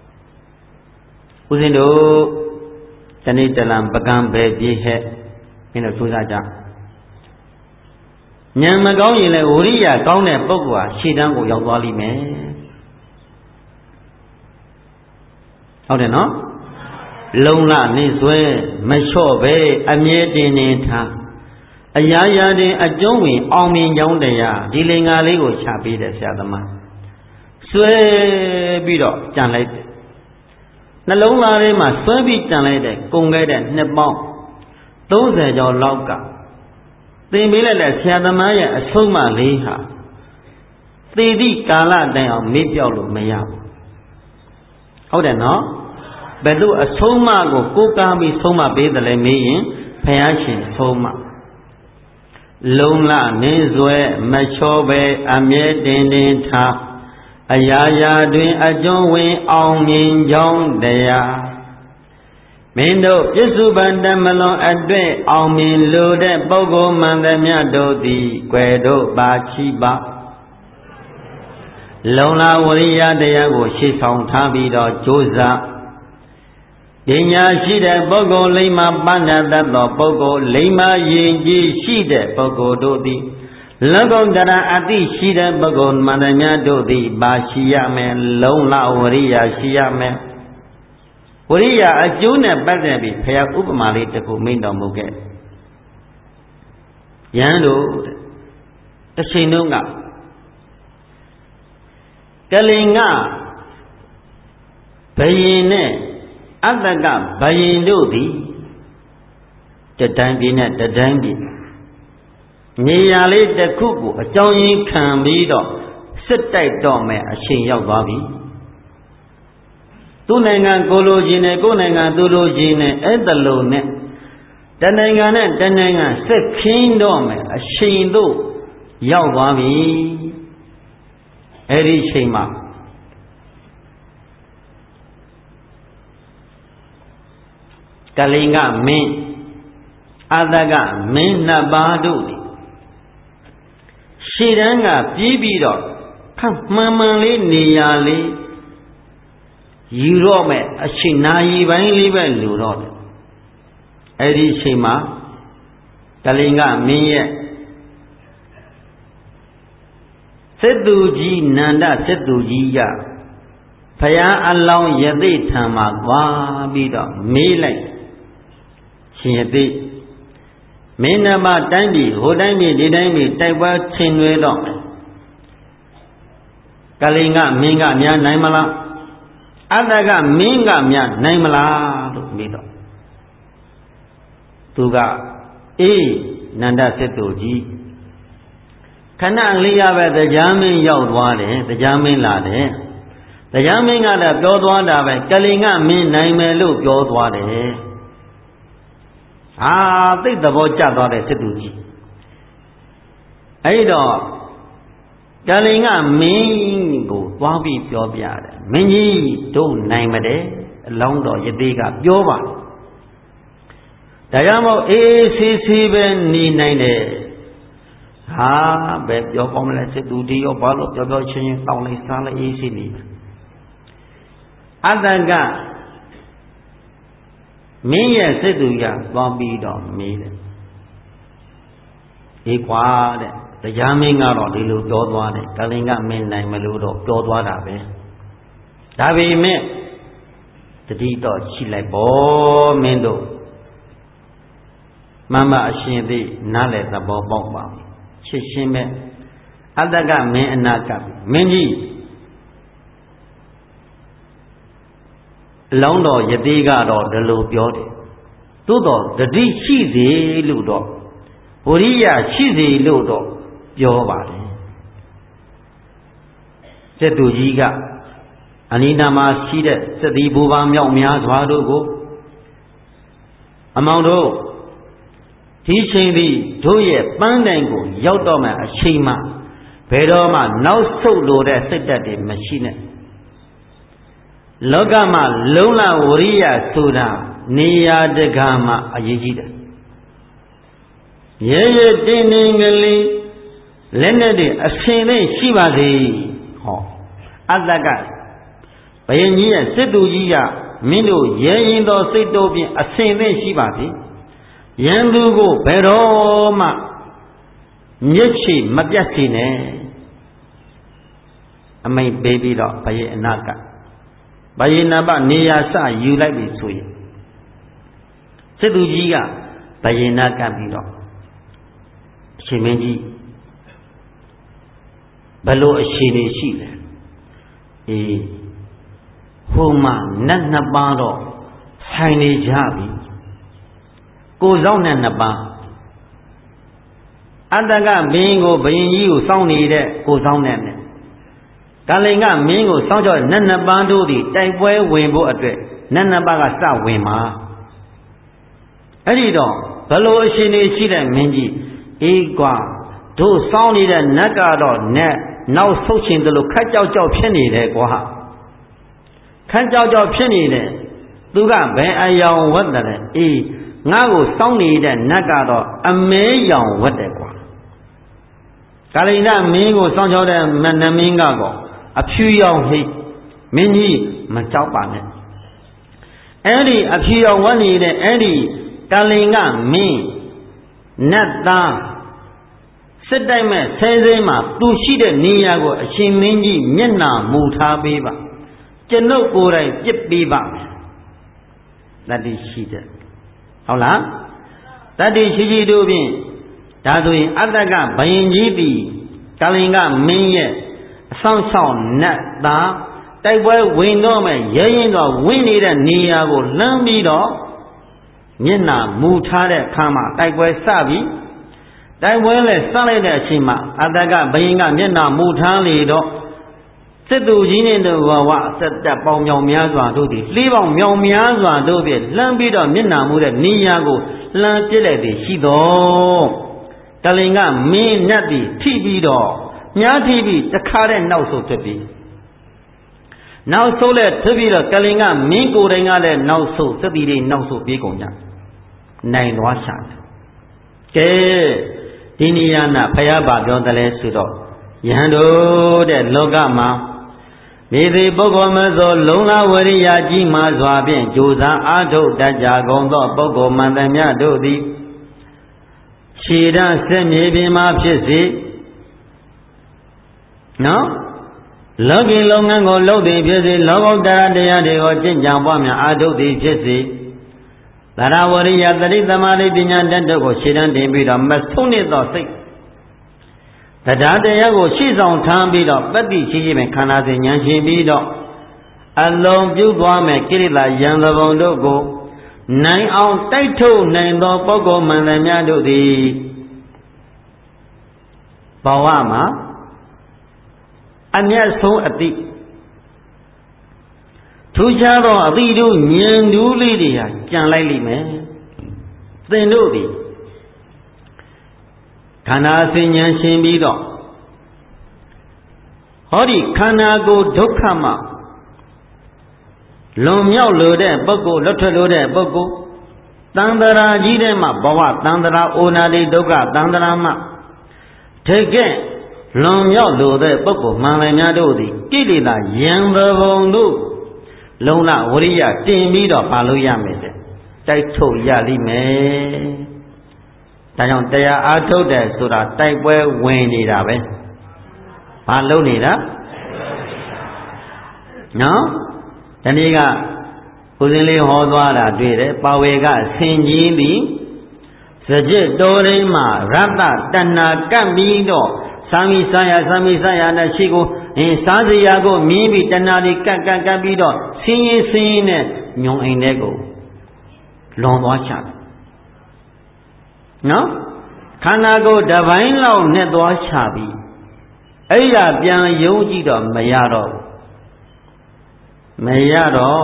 ဦးဇင်းတို့တနေ့တလံပကံပဲပြေးဟဲ့မင်းတို့စူးစမ်းကြဉာဏ်မကောင်းရင်လည်းဝိရိယကောင်းတဲ့ပုဂ္ဂိုလ်ဟာရှေ့တန်းကိုရောက်သွားလိမ့်မယ်ဟုတ်တယ်နော်လုံလနေဆွဲမလျှော့ပဲအမြဲတင်နေထားအရာရာတင်အကျုံးဝင်အောင်မြင်ကြောင်းတရားဒီလင်္ကာလေးကိုချပေးတယ်ဆရာသမားဆွဲပြီးတော့ကြံလိုက်တယ်နှလုံးသားထဲမှာဆွဲပြီးကြံလိုက်တဲ့ကုန်ခဲ့တဲ့နှစ်ပေါင်းသုံးဆယ်ကျော်လောက်ကသင်ပေးလိုက်တဲ့ဆရာသမားရဲ့အဆုံးအမလေးဟာသေသည့်ကာလတိုင်အောင်မေ့ပြောက်လို့မရဘူးဟုတ်တယ်နော်ဘယ်သူအဆုံးအမကိုကိုးကားပြီးဆုံးမပေးတယ်လဲမေးရင်ဘုရားရှင်ဆုံးမလုံလနင်းစွဲမချောပဲအမြဲတင်တင်ထားအရာရာတွင်အကျုံးဝင်အောင်မြင်ကြောင်းတရားမင်းတို့ပြစ္စုပန်တမလွန်အတွက်အောင်မြင်လိုတဲ့ပုဂ္ဂိုလ်မှန်သမျှတို့သည်ကွယ်တို့ပါချီပါလုံလဝရိယတရားကိုရှေ့ဆောင်ထားပြီးတော့ကြိုးစားပညာရှိတဲ့ပုဂ္ဂိုလ်လိမ္မာပဏ္ဏတတ်သောပုဂ္ဂိုလ်လိမ္မာယဉ်ကျေးရှိတဲ့ပုဂ္ဂိုလ်တို့သည်လောကုတ္တရာအသိရှိတဲ့ပုဂ္ဂိုလ်မှန်သမျှတို့သည်ပါရှိရမယ်လုံလဝရိယရှိရမယ်ဝရိယအကျိုးနဲ့ပတ်သက်ပြီးဘုရားဥပမာလေးတစ်ခုမိန့်တော်မူခဲ့ယဟန်တို့တစ်ချိန်လုံးကကလင်္ကဘယင်နဲ့အတ္တကဘယင်တို့သည်တတိုင်းပြည်နဲ့တတိုင်းပြည်နေရာလေးတစ်ခုကိုအကြောင်းရင်းခံပြီးတော့စစ်တိုက်တော့မယ်အချိန်ရောက်သွားပြီသူ့နိုင်ငံကိုလိုချင်တယ်ကိုယ်နိုင်ငံသူလိုချင်တယ်အဲ့ဒါလိုနဲ့တနိုင်ငံနဲ့တနိုင်ငံစစ်ခင်းတော့မယ်အချိန်တို့ရောက်သွားပြီအဲ့ဒီအချိန်မှာကလင်္ကမင်းအတ္တကမင်းနှစ်ပါးတို့ရှေ့တန်းကပြေးပြီးတော့ခပ်မှန်မှန်လေးနေရာလေးယူတော့မဲ့အချိန်နာရီပိုင်းလေးပဲလူတော့တယ်အဲ့ဒီအချိန်မှာကလင်္ကမင်းရဲ့စစ်သူကြီးနန္ဒစစ်သူကြီးကဘုရားအလောင်းယသိထံမှာကွာပြီးတော့မေးလိုက်ရှင်ယသိမင်းနမတိုင်းပြည်ဟိုတိုင်းပြည်ဒီတိုင်းပြည်တိုက်ပွဲဆင်နွှဲတော့ကလင်္ကမင်းကများနိုင်မလားအတ္တကမင်းကများနိုင်မလားလို့မေးတော့သူကအေးနန္ဒစစ်သူကြီးခဏလေးရပဲတရားမင်းရောက်သွားတယ်တရားမင်းလာတယ်တရားမင်းကလည်းပြောသွားတာပဲကလင်ကမင်းနိုင်မယ်လို့ပြောသွားတယ်ဟာသိတဲ့ဘောကျသွားတဲ့စစ်သူကြီးအဲ့တော့ကလင်ကမင်းကိုသွားပြီးပြောပြတယ်မင်းကြီးတို့နိုင်မတယ်အလောင်းတော်ယတိကပြောပါဒါကြောင့်မို့အေးဆေးဆေးပဲနေနိုင်တယ်ဟာပဲပြောကောင်းမလဲစစ်သူကြီးရောဘာလို့ပြောပြောချင်းချင်းတောင်းလိုက်စားလိုက်အေးဆေးနေအတ္တကမင်းရဲ့စစ်သူရသွားပြီးတော့မေးတယ်အေးကွာတဲ့တရားမင်းကတော့ဒီလိုပြောသွားတယ်ကလင်ကမင်းနိုင်မလို့တော့ပြောသွားတာပဲဒါပေမဲ့တတိတော့ရှိလိုက်ပေါ့မင်းတို့မမအရှင်သိနားလေသဘောပေါက်ပါချစ်ရှင်းမဲ့အတ္တကမင်းအနာကမင်းကြီးအလောင်းတော်ယတိကတော့ဒီလိုပြောတယ်သို့တော်တတိရှိစေလို့တော့ဝရိယရှိစေလို့တော့ပြောပါတယ်စက်သူကြီးကအနိနာမှာရှိတဲ့စတိဘူပါမြောက်များစွာတို့ကိုအမောင်တို့ဒီချိန်ဒီတို့ရဲ့ပန်းတိုင်ကိုရောက်တော့မှအချိန်မှဘယ်တော့မှနောက်ဆုတ်လို့တဲ့စိတ်ဓာတ်တွေမရှိနဲ့လောကမှာလုံလဝရိယဆိုတာနေရာတကာမှာအရေးကြီးတယ်ရဲရဲတင်းတင်းကလေးလက်နဲ့တည်းအစင်နဲ့ရှိပါစေဟောအတ္တကဘယင်ကြီးရဲ့စစ်သူကြီးကမင်းတို့ရဲရင်သောစိတ်တို့ဖြင့်အစင်နဲ့ရှိပါစေရန်သူကိုဘယ်တော့မှမြစ်ချီမပြတ်စေနဲ့အမိန်ပေးပြီးတော့ဘယင်အနာကဘယင်နာပနေရာစယူလိုက်ပြီဆိုရင်စစ်သူကြီးကဘယင်နာကပ်ပြီးတော့အရှင်မင်းကြီးဘလို့အရှင်နေရှိလဲအေးဟိုမှာနတ်နှစ်ပါးတော့ဆိုင်နေကြပြီကိုယ်ဆောင်နဲ့နှစ်ပါးအတ္တကမင်းကိုဘယင်ကြီးကိုစောင့်နေတဲ့ကိုယ်ဆောင်နဲ့ကလင်ကမင်းကိုစောင့်ကြောနတ်နှစ်ပါးတို့သည်တိုက်ပွဲဝင်ဖို့အတွက်နတ်နှစ်ပါးကစဝင်မှာအဲ့ဒီတော့ဘလို့အရှင်နေရှိတဲ့မင်းကြီးအေးကွာတို့စောင့်နေတဲ့နတ်ကတော့နဲ့နောက်ဆုတ်ချင်တယ်လို့ခက်ကြောက်ကြောက်ဖြစ်နေတယ်ကွာခက်ကြောက်ကြောက်ဖြစ်နေတယ်သူကဘယ်အယောင်ဝတ်တယ်အေးငါ့ကိုစောင့်နေတဲ့နတ်ကတော့အမဲရောင်ဝတ်တယ်ကွာကာလိနမင်းကိုစောင့်ကြောက်တဲ့မနမင်းကတော့အဖြူရောင်ဟိမင်းကြီးမကြောက်ပါနဲ့အဲ့ဒီအဖြူရောင်ဝတ်နေတဲ့အဲ့ဒီကာလိန်ကမင်းနတ်သားစစ်တိုက်မဲ့ဆဲဆဲမှာသူရှိတဲ့နေရာကိုအရှင်မင်းကြီးမျက်နှာမူထားပေးပါကျွန်ုပ်ကိုယ်တိုင်ပြစ်ပေးပါမယ်တတိရှိတဲ့ဟုတ်လားတတိရှိရှိတို့ဖြင့်ဒါဆိုရင်အတ္တကဘယင်ကြီးသည်ကာလိန်ကမင်းရဲ့အဆောင်ဆောင်နတ်သားတိုက်ပွဲဝင်တော့မဲ့ရဲရင်တော့ဝင်နေတဲ့နေရာကိုလှမ်းပြီးတော့မျက်နှာမူထားတဲ့အခါမှာတိုက်ပွဲစပြီးတိုက်ပွဲလဲစလိုက်တဲ့အချိန်မှာအတ္တကဘယင်ကမျက်နှာမူထားလေတော့စစ်သူကြီးနဲ့တို့ဘဝအသက်တက်ပေါင်းမြောင်များစွာတို့သည်လေးပေါင်းမြောင်များစွာတို့ဖြင့်လှမ်းပြီးတော့မျက်နှာမူတဲ့နေရာကိုလှမ်းပစ်လိုက်သည်ရှိတော့ကလင်ကမင်းနတ်သည်ထိပြီးတော့မြားထိပြီးတခါတဲ့နောက်ဆုတ်ထွက်ပြီးနောက်ဆုတ်လဲထွက်ပြီးတော့ကလင်ကမင်းကိုယ်တိုင်ကလည်းနောက်ဆုတ်သတိတွေနောက်ဆုတ်ပြေးကုန်ကြနိုင်သွားရှာတယ်ကဲဒီနေရာနာဘုရားဗာပြောတယ်လဲဆိုတော့ယဟန်တို့တဲ့လောကမှာမိသည်ပုဂ္ဂိုလ်မသောလုံလဝရိယကြီးမှစွာဖြင့်ကြိုးစားအားထုတ်တတ်ကြကုန်သောပုဂ္ဂိုလ်မှန်သမျှတို့သည်ခြေရစက်မြေပြင်မှာဖြစ်စေနော်လောကီလုပ်ငန်းကိုလုပ်သည်ဖြစ်စေလောကုတ္တရာတရားတွေကိုကျင့်ကြံပွားများအားထုတ်သည်ဖြစ်စေသရဝရိယတတိသမารိပညာတတ်တို့ကိုရှေ့တန်းတင်ပြီးတော့မဆုံးနေသောစိတ်တရားတရားကိုရှေ့ဆောင်ထားပြီးတော့ပတ္တိရှိရှိမဲ့ခန္ဓာစဉ်ဉာဏ်ရှိပြီးတော့အလုံးပြုသွားမဲ့ကိရိတာယံသဘုံတို့ကိုနိုင်အောင်တိုက်ထုတ်နိုင်သောပုဂ္ဂိုလ်မှန်သမျှတို့သည်ဘဝမှာအမျက်ဆုံးအတိထူးခြားသောအသည့်တို့ဉာဏ်တူးလေးတွေဟာကြံလိုက်လိမ့်မယ်သင်တို့သည်ခန္ဓာအစဉ်ဉာဏ်ရှင်ပြီးတော့ဟောဒီခန္ဓာကိုယ်ဒုက္ခမှလွန်မြောက်လို့တဲ့ပုဂ္ဂိုလ်လွတ်ထွက်လို့တဲ့ပုဂ္ဂိုလ်တန်တရာကြီးတဲ့မှာဘဝတန်တရာအိုနာတိဒုက္ခတန်တရာမှာထေကဲ့လွန်မြောက်လို့တဲ့ပုဂ္ဂိုလ်မှန်တယ်များတို့သည်ကိလေသာယံသဘုံတို့လုံလဝရိယတင်ပြီးတော့ပါလို့ရမယ်တဲ့တိုက်ထုတ်ရလိမ့်မယ်ဒါကြောင့်တရားအားထုတ်တယ်ဆိုတာတိုက်ပွဲဝင်နေတာပဲဘာလုပ်နေတာနော်ဒီနေ့ကဦးစင်းလေးဟောသွားတာတွေ့တယ်ပါဝေကဆင်ကြီးသည်စကြစ်တော်ရင်းမှာရတ္တတဏှာကပ်ပြီးတော့သာမိဆရာသာမိဆရာနဲ့ရှိကိုအင်းစားစရာကိုမြင်းပြီးတဏှာတွေကပ်ကပ်ကပ်ပြီးတော့ဆင်းရဲဆင်းရဲနဲ့ညုံအိမ်တဲ့ကိုလွန်သွားချတယ်နော်ခန္ဓာကိုယ်တစ်ပိုင်းလောက်နဲ့သွားချပြီးအဲ့ရပြန်ယုံကြည့်တော့မရတော့မရတော့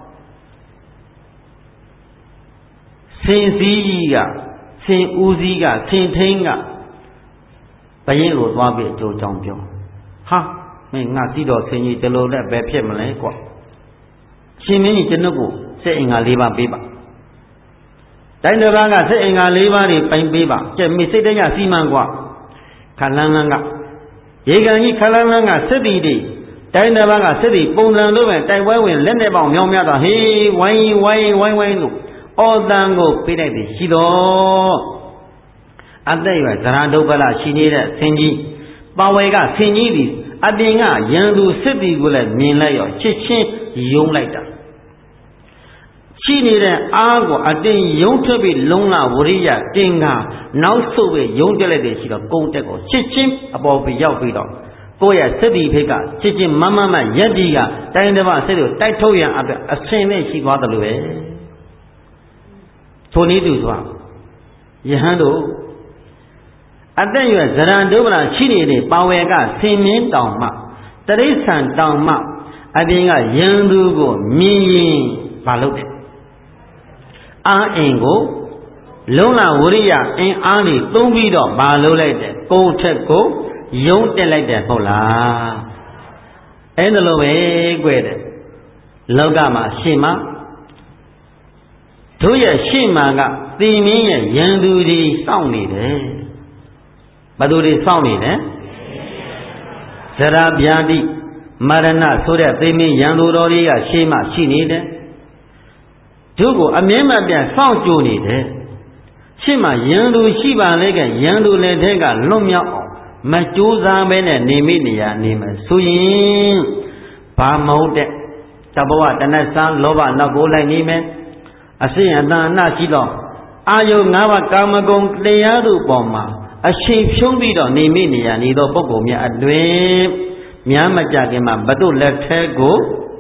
ဆင်စည်းကြီးကဆင်ဦးစီးကဆင်ထိန်ကဘယင်းကိုသွားပြီးအကျိုးကြောင့်ပြောဟာမင်းငါသိတော့ဆင်ကြီးတလို့လည်းပဲဖြစ်မလဲကွာရှင်မင်းကြီးကျွန်ုပ်ကိုစိတ်အင်္ဂါ၄ပါးပေးပါတိုင်းတစ်ပါးကစိတ်အင်္ဂါ၄ပါးတွေပိုင်ပေးပါကျက်မိစိတ်တရစီမံကွာခလန်းလန်းကရေကန်ကြီးခလန်းလန်းကစစ်တီတွေတိုင်းတစ်ပါးကစစ်တီပုံစံလိုပဲတိုက်ပွဲဝင်လက်နဲ့ပေါင်မြောင်းများတော့ဟေးဝိုင်းဝိုင်းဝိုင်းဝိုင်းလို့အော်တန်ကိုပေးလိုက်ပြီးရှိတော့အသက်ရွယ်ဇရာဒုက္ခလရှိနေတဲ့ဆင်ကြီးပါဝေကဆင်ကြီးသည်အပြင်ကရန်သူစစ်တီကိုလည်းမြင်လိုက်ရောချစ်ချင်းယုံလိုက်တာရှိနေတဲ့အားကိုအတင်းယုံထွက်ပြီးလုံလဝရိယတင်ကနောက်ဆုတ်ပြီးယုံတက်လိုက်တဲ့ရှိတော့ကုန်းတက်ကိုချစ်ချင်းအပေါ်ပြီးရောက်ပြီးတော့ကိုယ့်ရဲ့စစ်တီဖိတ်ကချစ်ချင်းမမမရက်တီကတိုင်းတစ်ပါးစစ်ကိုတိုက်ထုတ်ရန်အတွက်အဆင်နဲ့ရှိသွားတယ်လို့ပဲထိုနည်းတူစွာယဟန်တို့အသက်ရွယ်ဇရံဒုဗ္ဗလာရှိနေတဲ့ပါဝေကဆင်မြင်းတောင်မှတရိษံတောင်မှအပြင်ကယံသူကိုမြင်ရင်မလုပ်တယ်အာအင်ကိုလုံလဝရိယအင်အားတွေသုံးပြီးတော့မလုပ်လိုက်တယ်ကိုယ်ထက်ကိုယုံတက်လိုက်တယ်ဟုတ်လားအဲ့ဒါလိုပဲကြွယ်တယ်လောကမှာရှင်းမှာတို့ရဲ့ရှေ့မှာကသင်မင်းရဲ့ယံသူတွေစောင့်နေတယ်ဘယ်သူတွေစောင့်နေလဲဇရာဗျာတိမရဏဆိုတဲ့သင်မင်းယံသူတော်တွေကရှေ့မှာရှိနေတယ်တို့ကိုအမြဲမပြတ်စောင့်ကြိုနေတယ်ရှေ့မှာယံသူရှိပါလေကယံသူလည်းတဲ့ကလွတ်မြောက်အောင်မကြိုးစားပဲနဲ့နေမိနေရနေမယ်ဆိုရင်ဘာမဟုတ်တဲ့တဘဝတဏှာလောဘနောက်ကိုလိုက်နေမယ်အစဉ်အတန်အနရှိတော့အာယု၅ပါးကာမဂုဏ်တရားတို့ပေါ်မှာအရှိန်ဖြုံးပြီးတော့နေမိနေရနေသောပုဂ္ဂိုလ်များအတွင်များမကြခင်မှာဘု து လက်ထဲကို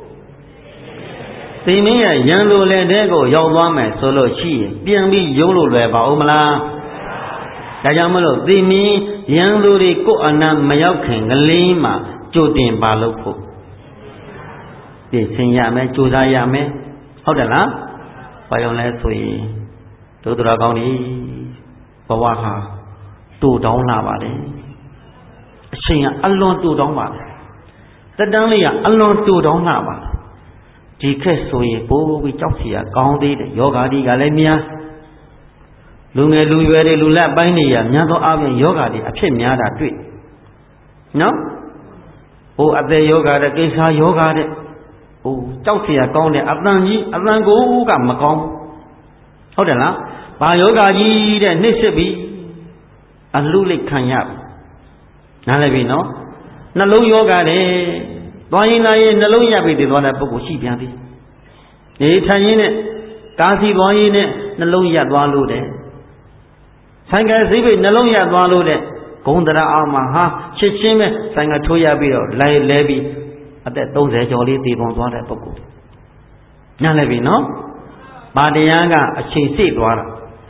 သင်မင်းရဲ့ရန်လိုလက်ထဲကိုရောက်သွားမယ်ဆိုလို့ရှိရင်ပြန်ပြီးယုံလို့လွယ်ပါဦးမလားဒါကြောင့်မလို့သင်မင်းရန်လိုတွေကိုအနာမရောက်ခင်ကလေးမှာကြိုတင်ပါလို့ဖို့ပြင်ဆင်ရမယ်ကြိုးစားရမယ်ဟုတ်တယ်လားဘာကြောင့်လဲဆိုရင်ဒုဒရာကောင်းကြီးဘဝဟာတူတောင်းလာပါလေအချိန်ကအလွန်တူတောင်းပါလေတက်တန်းလေးကအလွန်တူတောင်းလာပါဒီခက်ဆိုရင်ပိုးပြီးကြောက်စီရကောင်းသေးတယ်ယောဂါဒီကလည်းများလူငယ်လူရွယ်တွေလူလက်ပိုင်းတွေရများသောအားဖြင့်ယောဂါတွေအဖြစ်များတာတွေ့နော်ဟိုအသေးယောဂါတဲ့ကိစ္စယောဂါတဲ့ဟိုကြောက်เสียကောင်းတဲ့အတန်ကြီးအတန်ကိုကမကောင်းဟုတ်တယ်လားဘာယောဂကြီးတဲ့နှိမ့်စစ်ပြီးအလှလိုက်ခံရနားလည်ပြီနော်နှလုံးယောဂတဲ့သွားရင်လာရင်နှလုံးရပြီတည်သွားတဲ့ပုဂ္ဂိုလ်ရှိပြန်သည်ဒီထိုင်ရင်းနဲ့ကားစီသွားရင်းနဲ့နှလုံးရသွားလို့တဲ့ဆိုင်ကယ်စိတ်ပိနှလုံးရသွားလို့တဲ့ဂုံတရာအောင်မှာဟာချစ်ချင်းပဲဆိုင်ကထိုးရပြီးတော့လိုက်လဲပြီးအသက်သုံးဆယ်ကျော်လေးတည်ပုံသွားတဲ့ပုဂ္ဂိုလ်နားလည်ပြီနော်ဗာတရားကအချိန်စိတ်သွားတာ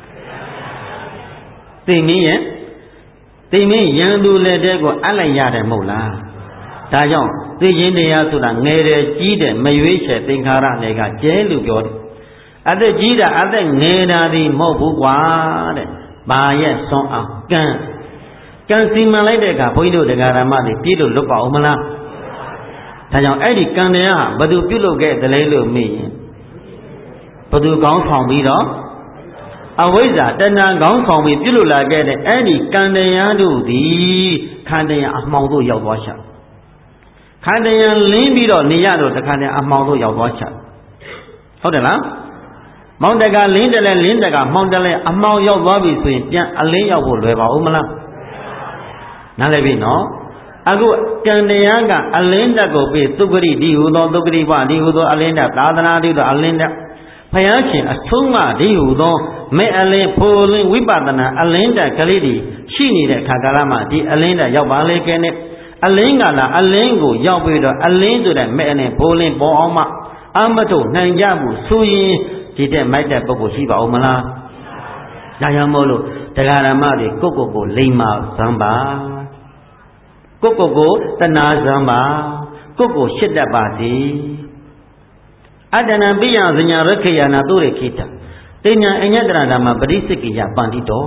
သိမင်းရဲ့သိမင်းရန်သူလက်တဲ့ကိုအပ်လိုက်ရတယ်မဟုတ်လားဒါကြောင့်သိခြင်းတရားဆိုတာငယ်တယ်ကြီးတယ်မရွေးချယ်သင်္ခါရတွေကကျဲလို့ပြောတယ်အသက်ကြီးတာအသက်ငယ်တာဒီမဟုတ်ဘူးကွာတဲ့ဘာရဲ့စွန့်အောင်ကံကံစီမံလိုက်တဲ့အခါဘုန်းကြီးတို့တရားဓမ္မတွေပြည့်လို့လွတ်ပါဦးမလားဒါကြောင့်အဲ့ဒီကံတရားဟာဘယ်သူပြုလုပ်ခဲ့သလဲလို့မေးရင်ဘယ်သူကောင်းဆောင်ပြီးတော့အဝိဇ္ဇာတဏှာကောင်းဆောင်ပြီးပြုလုပ်လာခဲ့တဲ့အဲ့ဒီကံတရားတို့သည်ခန္ဓာအမှောင်တို့ရောက်သွားရှာခန္ဓာလင်းပြီးတော့နေရတော့တခါတည်းအမှောင်တို့ရောက်သွားရှာဟုတ်တယ်လားမောင်တကလင်းတယ်လဲလင်းတကမောင်တယ်လဲအမှောင်ရောက်သွားပြီဆိုရင်ပြန်အလင်းရောက်ဖို့လွယ်ပါဦးမလားနားလည်ပြီနော်အခုကံတရားကအလင်းတက်ကိုပြီးသုခရိဒီဟုသောသုခရိပဒီဟုသောအလင်းတက်သာသနာတိသောအလင်းတက်ဘုရားရှင်အဆုံးမဒီဟုသောမဲ့အလင်းဖိုလင်းဝိပဿနာအလင်းတက်ကလေးတွေရှိနေတဲ့ခါကာလမှာဒီအလင်းတက်ရောက်ပါလေကဲနဲ့အလင်းကလာအလင်းကိုရောက်ပြီးတော့အလင်းဆိုတဲ့မဲ့အလင်းဖိုလင်းပေါ်အောင်မှအမထုတ်နိုင်ကြဘူးဆိုရင်ဒီတဲ့မိုက်တဲ့ပုဂ္ဂိုလ်ရှိပါဦးမလားဒါကြောင့်မို့လို့တရားဓမ္မတွေကိုကိုကိုလိမ္မာဇံပါကိုကိုကိုတဏှာဇံပါကိုကိုရှစ်တတ်ပါစေအတ္တနံပိယဇညာရခေယနာသူရခိတတိညာအညတရဓမ္မပရိစိကိယပန္တိတော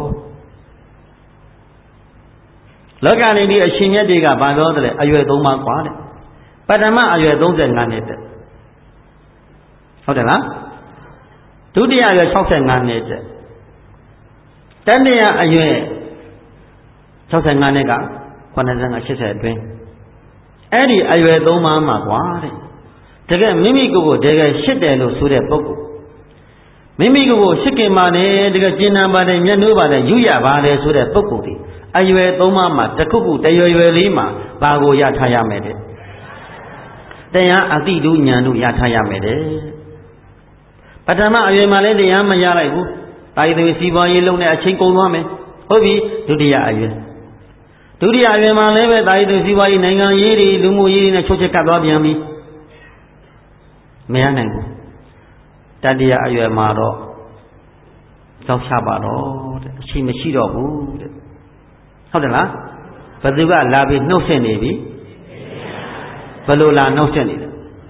လောကနေဒီအရှင်မြတ်တွေကဘာပြောတယ်အရွယ်သုံးပါးกว่าတဲ့ပထမအရွယ်သုံးဆယ်ငါးနှစ်တဲ့ဟုတ်တယ်လားဒုတိယအရွယ်၆၅နှစ်တဲ့တတိယအရွယ်၆၅နှစ်ကခုနစ်ဆယ်ရှစ်ဆယ်အတွင်းအဲ့ဒီအရွယ်သုံးပါးမှာกว่าတဲ့တကယ်မိမိကိုယ်ကိုတကယ်ရှစ်တယ်လို့ဆိုတဲ့ပုဂ္ဂိုလ်မိမိကိုယ်ကိုရှစ်ခင်ပါတယ်တကယ်ကျင်နာပါတယ်မျက်နှိုးပါတယ်ယူရပါတယ်ဆိုတဲ့ပုဂ္ဂိုလ်ဒီအရွယ်သုံးပါးမှာတစ်ခုခုတရွယ်ရွယ်လေးမှာဘာကိုရထားရမယ်တဲ့တရားအတိတုဉာဏ်တို့ရထားရမယ်တဲ့ပထမအရွယ်မှာလည်းတရားမရလိုက်ဘူးတာယိသေစီပွားရေးလုံးနဲ့အချိန်ကုန်သွားမယ်ဟုတ်ပြီဒုတိယအရွယ်ဒုတိယအရွယ်မှာလည်းပဲတာယိသေစီပွားရေးနိုင်ငံရေးတွေလူမှုရေးတွေနဲ့ချုပ်ချက်ကပ်သွားပြန်ပြီမရနိုင်ဘူးတတိယအရွယ်မှာတော့ကြောက်ချပါတော့တဲ့အချိန်မရှိတော့ဘူးတဲ့ဟုတ်တယ်လားဘယ်သူကလာပြီးနှုတ်ဆက်နေပြီဘယ်လိုလာနှုတ်ဆက်နေလဲ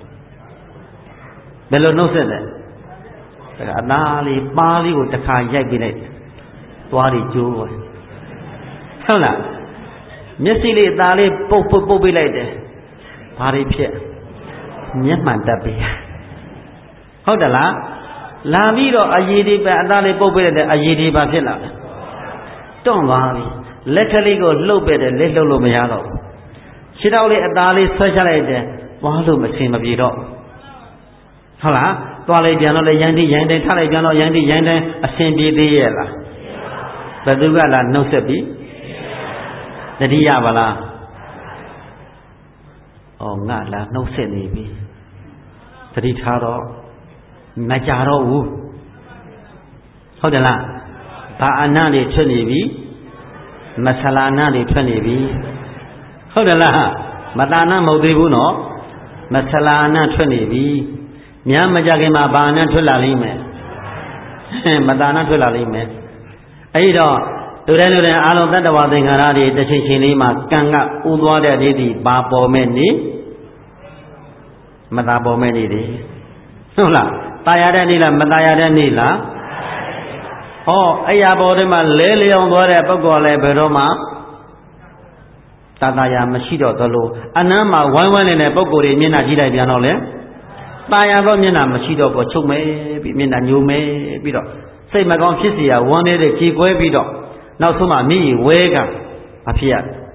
ဘယ်လိုနှုတ်ဆက်လဲအသားလေးပါးလေးကိုတစ်ခါရိုက်ပြလိုက်သွားပြီးကျိုးသွားဟုတ်လားမျက်စိလေးအသားလေးပုတ်ပုတ်ပုတ်ပြလိုက်တယ်ဘာတွေဖြစ်မျက်မှန်တက်ပြီဟုတ်တယ်လားလာပြီးတော့အရေးဒီပဲအသားလေးပုတ်ပြလိုက်တယ်အရေးဒီပါဖြစ်လာတယ်တွန့်သွားပြီလက်ကလေးကိုလှုပ်ပြတယ်လက်လှုပ်လို့မရတော့ဘူးခြေထောက်လေးအသားလေးဆွဲချလိုက်တယ်သွားလို့မစင်မပြေတော့ဟုတ်လားသွားလိုက်ပြန်တော့လေရန်တိရန်တိုင်းထားလိုက်ပြန်တော့ရန်တိရန်တိုင်းအဆင်ပြေသေးရဲ့လားဘယ်သူကလာနှုတ်ဆက်ပြီးတတိယပါလားဩငါလာနှုတ်ဆက်နေပြီတတိထားတော့မကြတော့ဘူးဟုတ်တယ်လားဘာအနတွေထွက်နေပြီမဆလာနာတွေထွက်နေပြီဟုတ်တယ်လားမတာနာမဟုတ်သေးဘူးနော်မဆလာနာထွက်နေပြီများမကြခင်မှာဘာနဲ့ထွက်လာလိမ့်မယ်မတာနာထွက်လာလိမ့်မယ်အဲ့တော့လူတိုင်းလူတိုင်းအားလုံးတတ္တဝါသင်္ခါရတွေတစ်ချိန်ချိန်လေးမှာကံကဥသွားတဲ့နေ့ဒီဘာပေါ်မဲ့နေမတာပေါ်မဲ့နေတယ်ဟုတ်လားตายရတဲ့နေ့လားမตายရတဲ့နေ့လားဟောအဲ့ရပေါ်ထဲမှာလဲလျောင်သွားတဲ့ပုဂ္ဂိုလ်လည်းဘယ်တော့မှတတရာမရှိတော့သလိုအနမ်းမှာဝိုင်းဝိုင်းနေတဲ့ပုဂ္ဂိုလ်တွေမျက်နှာကြည့်လိုက်ပြန်တော့လေตายရတော့မျက်နှာမရှိတော့ကိုချုပ်မဲပြီးမျက်နှာညိုမဲပြီးတော့စိတ်မကောင်းဖြစ်เสียဝမ်းနေတဲ့ကြေကွဲပြီးတော့နောက်ဆုံးမှမိဝဲကမဖြစ်ရ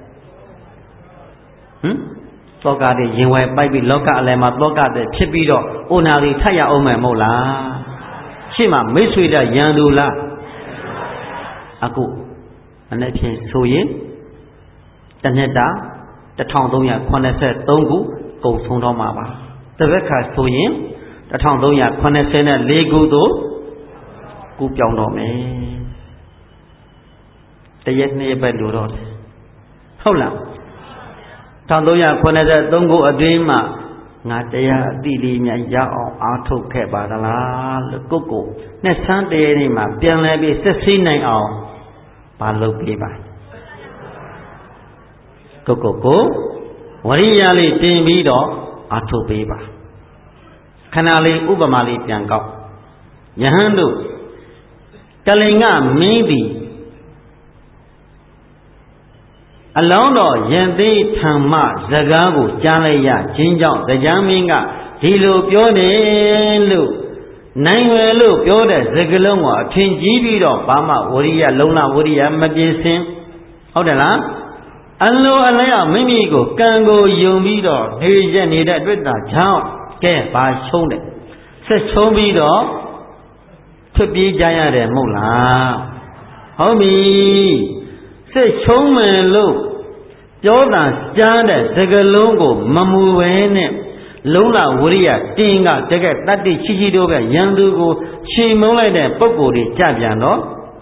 ဟမ်သောကတွေရင်ဝဲပိုက်ပြီးလောကအလယ်မှာသောကတွေဖြစ်ပြီးတော့အိုနာတွေထပ်ရအောင်မယ်မဟုတ်လားရှေ့မှာမိတ်ဆွေတဲ့ရန်သူလားအခုအနေ့ဖြင့်ဆိုရင်တနှစ်တာတထောင်သုံးရာခုနှစ်ဆယ်သုံးခုကုန်ဆုံးတော့မှာပါတပတ်ခါဆိုရင်တထောင်သုံးရာခုနှစ်ဆယ်နဲ့လေးခုသို့ကူပြောင်းတော့မယ်တရက်နှစ်ရက်ပဲလိုတော့တယ်ဟုတ်လားတထောင်သုံးရာခုနှစ်ဆယ်သုံးခုအတွင်းမှာငါတရားအတိလေးများရအောင်အားထုတ်ခဲ့ပါသလားလို့ကိုကိုနဲ့ဆန်းတရားတွေမှာပြန်လဲပြီးစစ်ဆေးနိုင်အောင်မလုပ်ပေးပါကိုကိုကိုဝရိယလေးတင်ပြီးတော့အထုတ်ပေးပါခဏလေးဥပမာလေးပြန်ကောက်ယဟန်တို့ကလိန်ကမင်းသည်အလောင်းတော်ယံသေးဓမ္မစကားကိုကြားလိုက်ရခြင်းကြောင့်တရားမင်းကဒီလိုပြောတယ်လို့နိုင်ွယ်လို့ပြောတဲ့စကားလုံးကိုအထင်ကြီးပြီးတော့ဘာမှဝရိယလုံလဝရိယမပြင်းစင်ဟုတ်တယ်လားအလိုအလျောက်မိမိကိုကံကိုယုံပြီးတော့နေရနေတဲ့အတွက်သာကြောင့်ကဲဘာရှုံးတယ်ဆက်ရှုံးပြီးတော့ထွက်ပြေးကြရတယ်မဟုတ်လားဟုတ်ပြီဆက်ရှုံးမယ်လို့ပြောတာကြားတဲ့စကားလုံးကိုမမူပဲနဲ့လုံးလဝရိယတင်းကတကယ်တတ္တိရှိရှိတို့ပဲရန်သူကိုချိန်မုံလိုက်တဲ့ပုံကိုယ်တွေကြပြန်တော့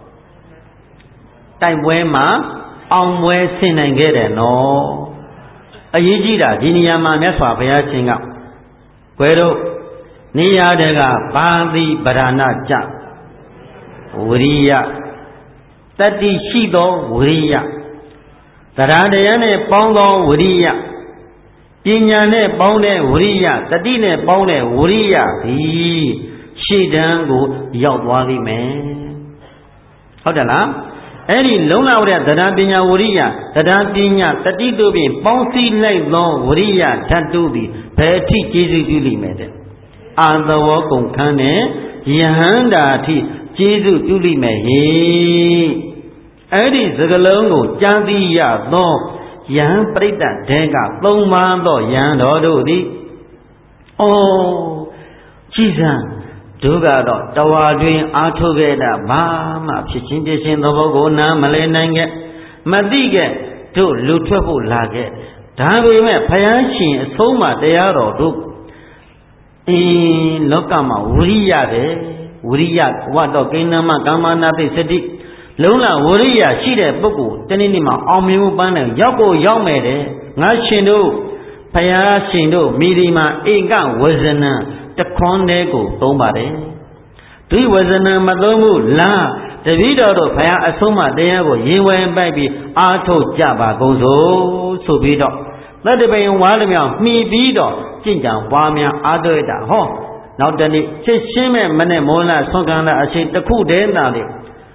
တိုက်ပွဲမှာအောင်ပွဲဆင်နိုင်ခဲ့တယ်နော်အရေးကြီးတာဒီနေရာမှာမြတ်စွာဘုရားရှင်ကကွယ်တို့နေရာတကဘာတိပဓာနာကြဝရိယတတ္တိရှိသောဝရိယတရားတရားနဲ့ပေါင်းသောဝရိယပညာနဲ့ပေါင်းတဲ့ဝရိယတတိနဲ့ပေါင်းတဲ့ဝရိယသည်ရှေ့တန်းကိုရောက်သွားလိမ့်မယ်ဟုတ်တယ်လားအဲ့ဒီလုံလဝရတရားပညာဝရိယတရားပညာတတိတို့ဖြင့်ပေါင်းစည်းလိုက်သောဝရိယဓာတ်တို့သည်ဘယ်အထိကျေးဇူးပြုလိမ့်မယ်တဲ့အာသဝကုန်ခန်းနဲ့ယဟန္တာအထိကျေးဇူးပြုလိမ့်မယ်ဟေအဲ့ဒီစကလုံးကိုကြားသိရသောယဟန်ပရိသတ်တဲကသုံးပါးသောယဟန်တော်တို့သည်ဩကြည်စံတို့ကတော့တဝါတွင်အားထုတ်ခဲ့တာဘာမှဖြစ်ချင်းပြချင်းသဘောကိုနားမလဲနိုင်ခဲ့မသိခဲ့တို့လူထွက်ဖို့လာခဲ့ဒါပေမဲ့ဘုရားရှင်အဆုံးအမတရားတော်တို့အင်းလောကမှာဝရိယတယ်ဝရိယဝတ္တကိဏမကာမနာပိစတိလုံးလဝရိယရှိတဲ့ပုဂ္ဂိုလ်တနေ့နေ့မှာအောင်မြင်မှုပန်းတယ်ရောက်ကိုရောက်မယ်တဲ့ငါရှင်တို့ဘုရားရှင်တို့မိဒီမှာဧကဝဇနံတခွန်းတဲ့ကိုသုံးပါတယ်ဒိဝဇနံမသုံးဘူးလားတပည့်တော်တို့ဘုရားအဆုံးအမတရားကိုရင်ဝယ်ပိုက်ပြီးအားထုတ်ကြပါကုန်စို့ဆိုပြီးတော့သတ္တပင်ဝါလမြောင်မှီပြီးတော့ကြင်ကြံပွားများအားထုတ်တာဟောနောက်တနေ့ချက်ချင်းမဲ့မနဲ့မောလဆွမ်းခံတာအချိန်တစ်ခုတည်းသာလေ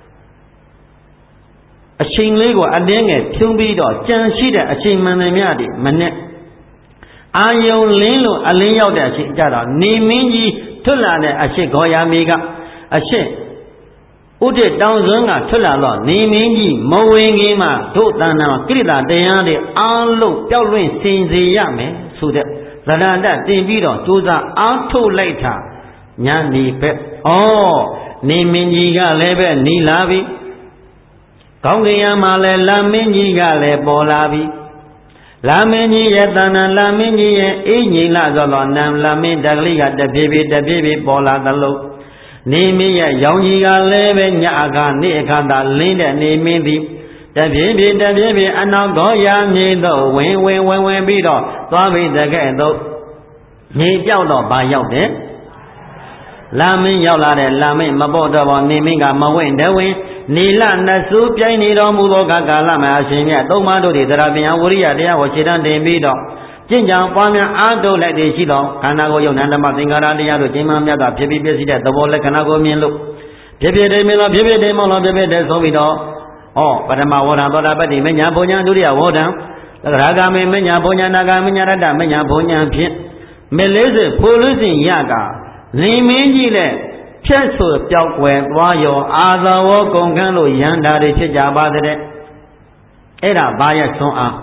အချိန်လေးကိုအတင်းငယ်ဖြုံးပြီးတော့ကြံရှိတဲ့အချိန်မှန်တယ်များဒီမနဲ့အာယုံလင်းလို့အလင်းရောက်တဲ့အချိန်ကြတော့နေမင်းကြီးထွက်လာတဲ့အရှိခေါ်ရမီကအရှိဥဒိတောင်စွန်းကထွက်လာတော့နေမင်းကြီးမဝင်ခင်မှာတို့တဏ္ဍာကိရိတာတရားတွေအားလုံးပျောက်လွင့်စင်စေရမယ်ဆိုတဲ့သရဏတတင်ပြီးတော့ကြိုးစားအားထုတ်လိုက်တာညနေဘက်ဩနေမင်းကြီးကလည်းပဲနီလာပြီကောင်းကင်ယံမှာလည်းလာမင်းကြီးကလည်းပေါ်လာပြီလာမင်းကြီးရဲ့တဏ္ဍာလာမင်းကြီးရဲ့အင်းငိမ့်လာဆိုတော့နံလာမင်းတကလေးကတပြေးပြေးတပြေးပြေးပေါ်လာသလိုနေမင်းရဲ့ရောင်ကြီးကလည်းပဲညအခါနေ့အခါသာလင်းတဲ့နေမင်းသည်တပြေးပြေးတပြေးပြေးအနောက်တော်ရာမြေသို့ဝင်ဝင်ဝင်ဝင်ပြီးတော့သွားပြီးတကဲ့သို့မြေပြောက်တော့ဘာရောက်တယ်လာမင်းရောက်လာတဲ့လာမင်းမပေါ်တော့ပါနေမင်းကမဝင့်တဝင်းနေလနစုပြိုင်နေတော်မူသောကာလမှာအရှင်မြတ်သုံးပါးတို့သည်တရားပညာဝရိယတရားကိုခြေတန်းတင်ပြီးတော့ကျင့်ကြံပွားများအားထုတ်လိုက်သည်ရှိသောခန္ဓာကိုယ်ယုံနာဓမ္မသင်္ကာရတရားတို့ကျင့်မှမြတ်တာဖြစ်ပြီးပြည့်စည်တဲ့သဘောလက္ခဏာကိုမြင်လို့ဖြစ်ဖြစ်တယ်မြင်လို့ဖြစ်ဖြစ်တယ်မောလို့ဖြစ်ဖြစ်တယ်ဆိုပြီးတော့ဩပထမဝေါဒသောတာပတ္တိမညာဘုံညာဒုတိယဝေါဒံသရဂါမေမညာဘုံညာနာဂါမညာရတ္တမညာဘုံညာဖြင့်မေလေးစဖိုလို့စဉ်ရကနေမင်းကြီးနဲ့ဖြတ်ဆိုပြောက်ွယ်သွားရောအာသဝကုန်ခန်းလို့ရန်တာတွေဖြစ်ကြပါတဲ့အဲ့ဒါဘာရဲ့သွန်းအား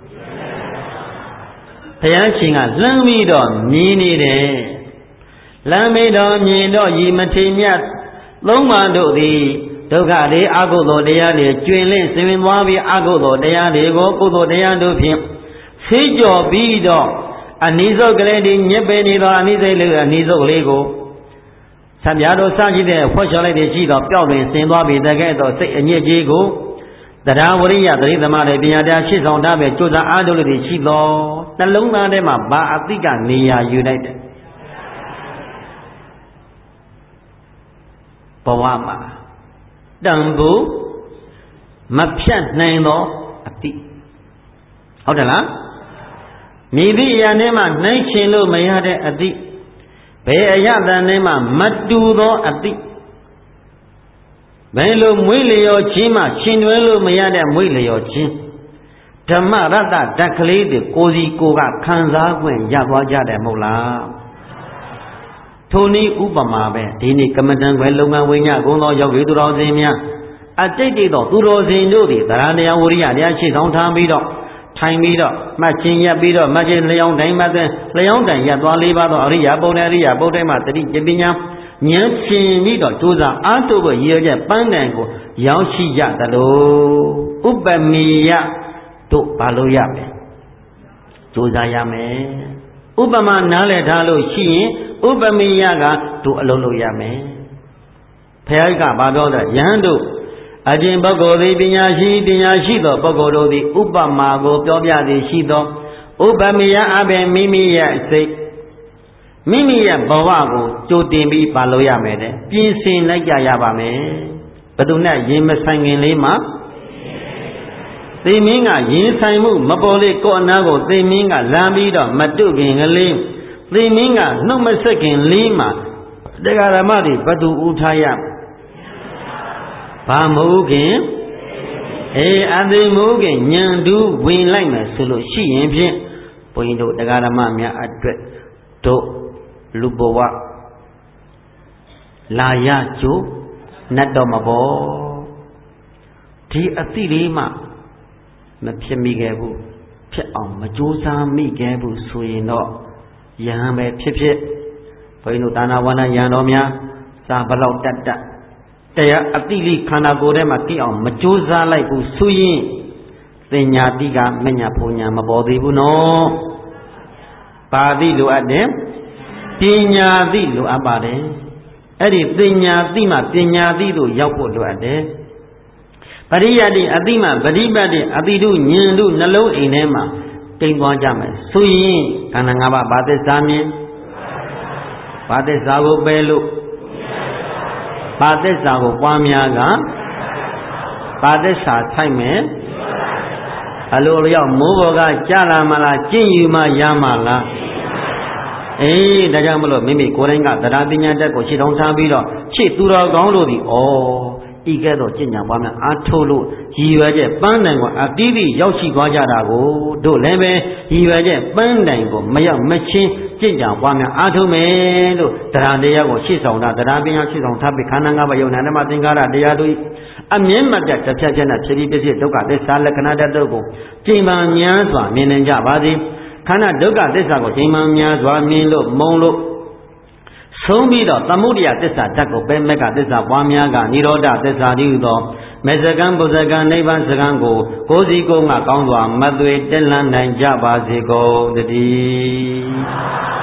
ဘုရားရှင်ကလှမ်းပြီးတော့မြည်နေတယ်လှမ်းပြီးတော့မြင်တော့ဤမထေမြတ်သုံးပါးတို့သည်ဒုက္ခတွေအကုသိုလ်တရားတွေကျွင်လင့်စင်ဝင်သွားပြီးအကုသိုလ်တရားတွေကိုကုသိုလ်တရားတို့ဖြင့်ဆေးကြော်ပြီးတော့အနိစ္စကလေးဒီညက်ပင်နေသောအနိစ္စလေးအနိစ္စလေးကိုဆံပြားတို့စရှိတဲ့ဖွက်ချော်လိုက်တဲ့ရှိတော့ပျောက်တွင်ဆင်သွားပြီတကယ်တော့စိတ်အညစ်ကြီးကိုတရားဝရိယသတိသမารပညာတရားရှင်းဆောင်ထားပဲကြိုးစားအားထုတ်လို့ရှိတော့နှလုံးသားထဲမှာဘာအတိကနေရာယူလိုက်တယ်ဘဝမှာတန်ဖို့မဖြတ်နိုင်သောအတိဟုတ်တယ်လားမြည်သည့်အရာနဲ့မှနှိုင်းရှင်လို့မရတဲ့အသည့်ဘယ်အရာတန်နဲ့မှမတူသောအသည့်ဘယ်လိုမွေးလျော်ခြင်းမှရှင်တွဲလို့မရတဲ့မွေးလျော်ခြင်းဓမ္မရတ္တဓာတ်ကလေးတွေကိုစီကိုကခံစားခွင့်ရသွားကြတယ်မဟုတ်လားထိုနည်းဥပမာပဲဒီနေ့ကမ္မဋ္ဌာန်းခွဲလုပ်ငန်းဝိညာဉ်ကုန်းသောယောဂီသူတော်စင်များအတိတ်တိတ်သောသူတော်စင်တို့သည်တရားတရားဝိရိယတရားရှိဆောင်ထားပြီးတော့ထိုင်ပြီးတော့မှတ်ခြင်းရပ်ပြီးတော့မှတ်ခြင်းလျောင်းတိုင်းမှတ်တဲ့လျောင်းတိုင်းရပ်သွားလေးပါတော့အရိယာပုံနဲ့အရိယာပုံတိုင်းမှာတတိပညာဉာဏ်ရှင်ပြီးတော့ကြိုးစားအားထုတ်ဖို့ရည်ရွယ်ချက်ပန်းတိုင်ကိုရောက်ရှိကြသလိုဥပမေယတို့ဘာလို့ရမယ်ကြိုးစားရမယ်ဥပမာနားလည်ထားလို့ရှိရင်ဥပမေယကတို့အလုံးလို့ရမယ်ဘုရားကဘာပြောတဲ့ယဟန်တို့အကျင့်ပုဂ္ဂိုလ်သည်ပညာရှိပညာရှိသောပုဂ္ဂိုလ်တို့သည်ဥပမာကိုပြောပြသည်ရှိသောဥပမေယအဘယ်မိမိရဲ့စိတ်မိမိရဲ့ဘဝကိုကြိုတင်ပြီးပါလို့ရမယ်တဲ့ပြင်ဆင်လိုက်ကြရပါမယ်ဘယ်သူနဲ့ရင်မဆိုင်ခင်လေးမှာသိမင်းကရင်ဆိုင်မှုမပေါ်လေကိုယ်အနာကိုသိမင်းကလမ်းပြီးတော့မတုခင်ကလေးသိမင်းကနှုတ်မဆက်ခင်လေးမှာတရားဓမ္မတွေဘသူဥထားရဘာမဟုတ်ခင်အေးအသိမဟုတ်ခင်ညံတူးဝင်လိုက်မယ်ဆိုလို့ရှိရင်ဖြင့်ဘုန်းကြီးတို့တရားဓမ္မများအတွက်တို့လူဘဝလာရကြိုးနတ်တော်မပေါ်ဒီအသိလေးမှမဖြစ်မိခဲ့ဘူးဖြစ်အောင်မကြိုးစားမိခဲ့ဘူးဆိုရင်တော့ယဟန်ပဲဖြစ်ဖြစ်ဘုန်းကြီးတို့ဒါနာဝန္ဒယံတော်များစာဘလောက်တတ်တတ်တရားအတိလေးခန္ဓာကိုယ်ထဲမှာသိအောင်မကြိုးစားလိုက်ဘူးဆိုရင်သင်ညာတိကမညာဘုံညာမပေါ်သေးဘူးနော်ပါဠိလိုအပ်တယ်ပညာသိလိုအပ်ပါတယ်အဲ့ဒီပညာသိမှပညာသိတို့ရောက်ဖို့လိုအပ်တယ်ပရိယတိအတိမှပရိပတ်တိအတိတို့ဉာဏ်တို့နှလုံးအိမ်ထဲမှာတိမ်သွားကြမယ်ဆိုရင်ခန္ဓာ၅ပါးဘာသစ္စာမြင်ဘာသစ္စာကိုပယ်လို့ဘာသစ္စာကိုပွားများကဘာသစ္စာဆိုင်မယ်အလိုလျောက်မိုးဘော်ကကြာလာမလားကျင့်ယူမှရမှာလားအေးဒါကြောင့်မလို့မိမိကိုယ်တိုင်ကတရားပညာတတ်ကိုရှေ့ထောင်ထားပြီးတော့ရှေ့သူတော်ကောင်းတို့သည်ဩဤကဲ့သို့ကျင့်ကြံပွားများအားထုတ်လို့ရည်ရွယ်ချက်ပန်းတိုင်ကိုအတိအကျရောက်ရှိသွားကြတာကိုတို့လည်းပဲရည်ရွယ်ချက်ပန်းတိုင်ကိုမရောက်မချင်းကျင့်ကြံပွားများအားထုတ်မယ်လို့တရားတရားကိုရှေ့ဆောင်တာတရားပညာရှေ့ဆောင်ထားပြီးခန္ဓာ၅ပါးယုံနာဓမ္မသင်္ကာရတရားတို့အမြင့်မတ်တဲ့တစ်ဖြတ်ဖြတ်နဲ့ဖြစ်ပြီးဖြစ်ဒုက္ခသစ္စာလက္ခဏာတတ်တို့ကိုကျင့်ပန်းများစွာမြင်နိုင်ကြပါစေခန္ဓာဒုက္ခသစ္စာကိုချိန်မှန်များစွာမြင်လို့မုံလို့ဆုံးပြီးတော့သမုဒယသစ္စာဓာတ်ကိုပဲမက်ကသစ္စာပွားများကនិရောဓသစ္စာတည်းဟူသောမေဇကံပုဇကံနိဗ္ဗာန်စကံကိုကိုယ်စီကိုယ်ငါကောင်းစွာမသွေတက်လန်းနိုင်ကြပါစေကုန်တည်း